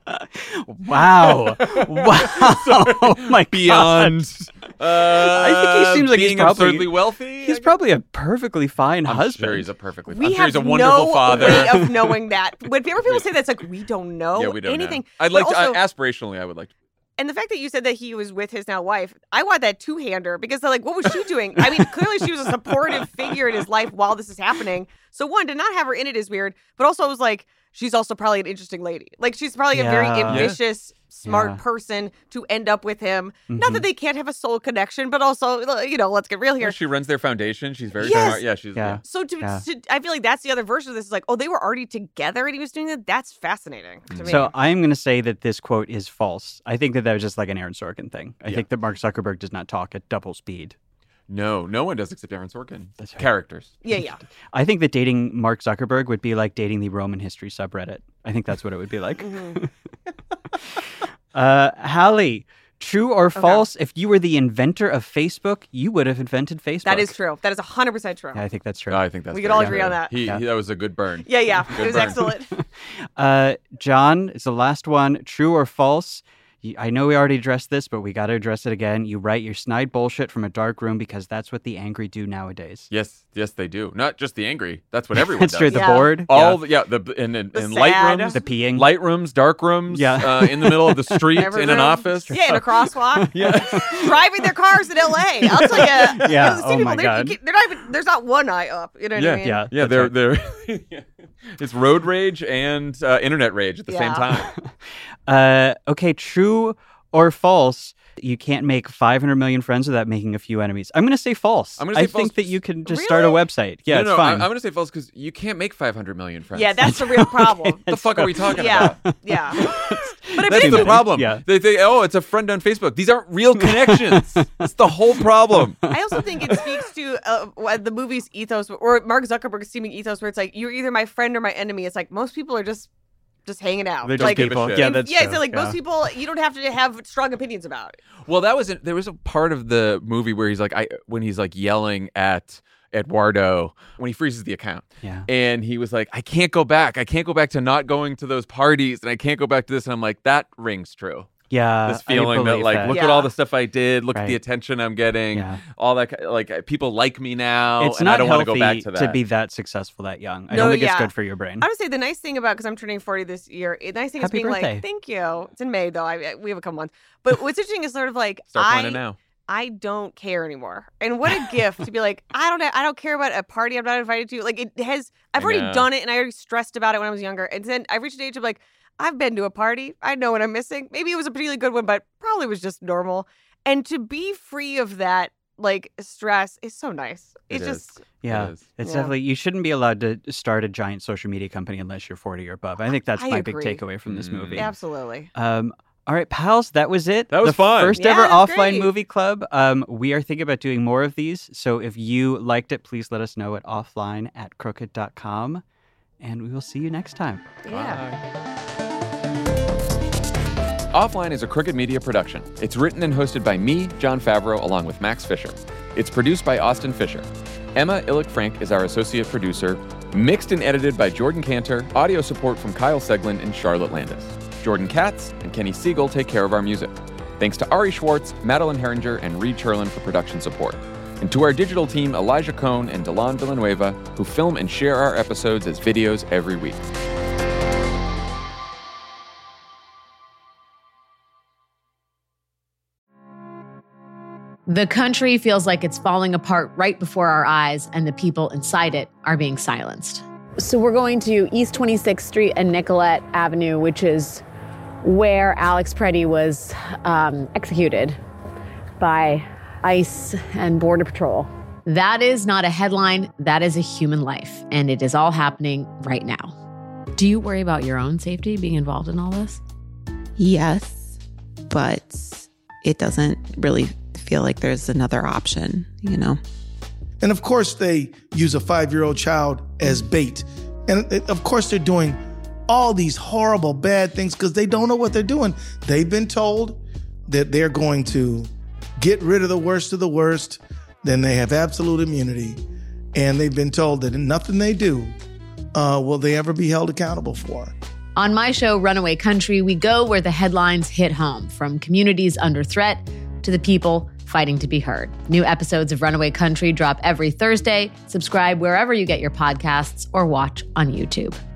Wow! Wow! oh my Beyond. Uh, I think he seems like he's being probably- absurdly wealthy. He's probably a perfectly fine I'm husband. sure he's a perfectly. We I'm sure have he's a wonderful no father. way of knowing that. Whenever people say that, it's like we don't know yeah, we don't anything. know. I'd But like to, also- uh, aspirationally, I would like to. And the fact that you said that he was with his now wife, I want that two-hander because they're like, what was she doing? I mean, clearly she was a supportive figure in his life while this is happening. So one, to not have her in it is weird, but also it was like, she's also probably an interesting lady. Like she's probably a very Yeah. ambitious, smart Yeah. person to end up with him. Not Mhm. that they can't have a soul connection, but also, you know, let's get real here. She runs their foundation. She's very Yes. smart. Yeah, she's. Yeah. So to, Yeah. to, I feel like that's the other version of this. Is like, oh, they were already together and he was doing that. That's fascinating to me. So I'm going to say that this quote is false. I think that that was just like an Aaron Sorkin thing. I Yeah. think that Mark Zuckerberg does not talk at double speed. No, no one does except Aaron Sorkin. That's right. Characters. yeah, yeah. I think that dating Mark Zuckerberg would be like dating the Roman history subreddit. I think that's what it would be like. Mhm. uh, Hallie, true or false? If you were the inventor of Facebook, you would have invented Facebook. That is true. That is one hundred percent true. Yeah, I think that's true. I think that's. We could very all true. agree on that. He, Yeah. he- that was a good burn. Yeah, yeah. Good It was burn. excellent. Uh, John, it's the last one. True or false? Y- I know we already addressed this, but we got to address it again. You write your snide bullshit from a dark room because that's what the angry do nowadays. Yes, yes, they do. Not just the angry. That's what everyone That's does. true. The Yeah. board, All yeah. the, yeah, the in in, The in light sad. rooms, the peeing. light rooms, dark rooms. Yeah. uh, in the middle of the street, Every in an room. office. Yeah, in a crosswalk. Yeah. Driving their cars in L A. I'll tell you. Yeah, See oh people, my they're, God. you can't- they're not even. There's not one eye up. You know what Yeah, I mean? yeah, Yeah, that's they're right. they're. It's road rage and uh, internet rage at the same Yeah. time. Uh, okay, true or false? You can't make five hundred million friends without making a few enemies. I'm going to say false. I'm gonna say I false. think that you can just start a Really? website. Yeah, no, it's no, fine. I, I'm going to say false because you can't make five hundred million friends. Yeah, that's the real problem. what the fuck are we talking yeah, about? yeah. But I That's mean, the problem. Yeah. They think, oh, it's a friend on Facebook. These aren't real connections. That's the whole problem. I also think it speaks to uh, what the movie's ethos, or Mark Zuckerberg's seeming ethos, where it's like you're either my friend or my enemy. It's like most people are just just hanging out. They're just like, give a people. shit. Yeah, in- that's yeah. true. So like Yeah. most people, you don't have to have strong opinions about it. Well, that was there was a part of the movie where he's like, I when he's like yelling at Eduardo when he freezes the account. Yeah. And he was like, I can't go back. I can't go back to not going to those parties, and I can't go back to this. And I'm like, that rings true. Yeah. This Uh, I feeling that believe like, that. look Yeah. at all the stuff I did. Look at the Right. attention I'm getting. Yeah. All that, ki- like people like me now, It's and not I don't want to healthy go back to that. be that successful that young. I No, don't think it's yeah. good for your brain. I would say the nice thing about because I'm turning forty this year. The nice thing Happy is being birthday. like, thank you. It's in May though. I, we have a couple months. But what's interesting is sort of like Start I planning now. I don't care anymore. And what a gift to be like, I don't I don't care about a party I'm not invited to. Like, it has, I've I already know. done it and I already stressed about it when I was younger. And then I reached an age of like, I've been to a party. I know what I'm missing. Maybe it was a particularly good one, but probably was just normal. And to be free of that, like, stress is so nice. It It's is. just, Yeah, It is. it's Yeah. definitely, you shouldn't be allowed to start a giant social media company unless you're forty or above. I think that's I my agree. big takeaway from this Mm. movie. absolutely. Um, all right, pals, that was it. That was the fun. First Yeah, ever that's offline great. movie club. Um, we are thinking about doing more of these. So if you liked it, please let us know at offline at crooked dot com. And we will see you next time. Yeah. Offline is a Crooked Media production. It's written and hosted by me, John Favreau, along with Max Fisher. It's produced by Austin Fisher. Emma Illick-Frank is our associate producer. Mixed and edited by Jordan Cantor. Audio support from Kyle Seglin and Charlotte Landis. Jordan Katz and Kenny Siegel take care of our music. Thanks to Ari Schwartz, Madeline Herringer, and Reed Cherlin for production support. And to our digital team, Elijah Cohn and Delon Villanueva, who film and share our episodes as videos every week. The country feels like it's falling apart right before our eyes, and the people inside it are being silenced. So we're going to East twenty-sixth Street and Nicollet Avenue, which is where Alex Preddy was um, executed by ICE and Border Patrol. That is not a headline, that is a human life, and it is all happening right now. Do you worry about your own safety being involved in all this? Yes, but it doesn't really feel like there's another option, you know? And of course, they use a five-year-old child as bait. And it- of course, they're doing all these horrible, bad things because they don't know what they're doing. They've been told that they're going to get rid of the worst of the worst, then they have absolute immunity. And they've been told that nothing they do uh, will they ever be held accountable for. On my show, Runaway Country, we go where the headlines hit home, from communities under threat to the people fighting to be heard. New episodes of Runaway Country drop every Thursday. Subscribe wherever you get your podcasts or watch on YouTube.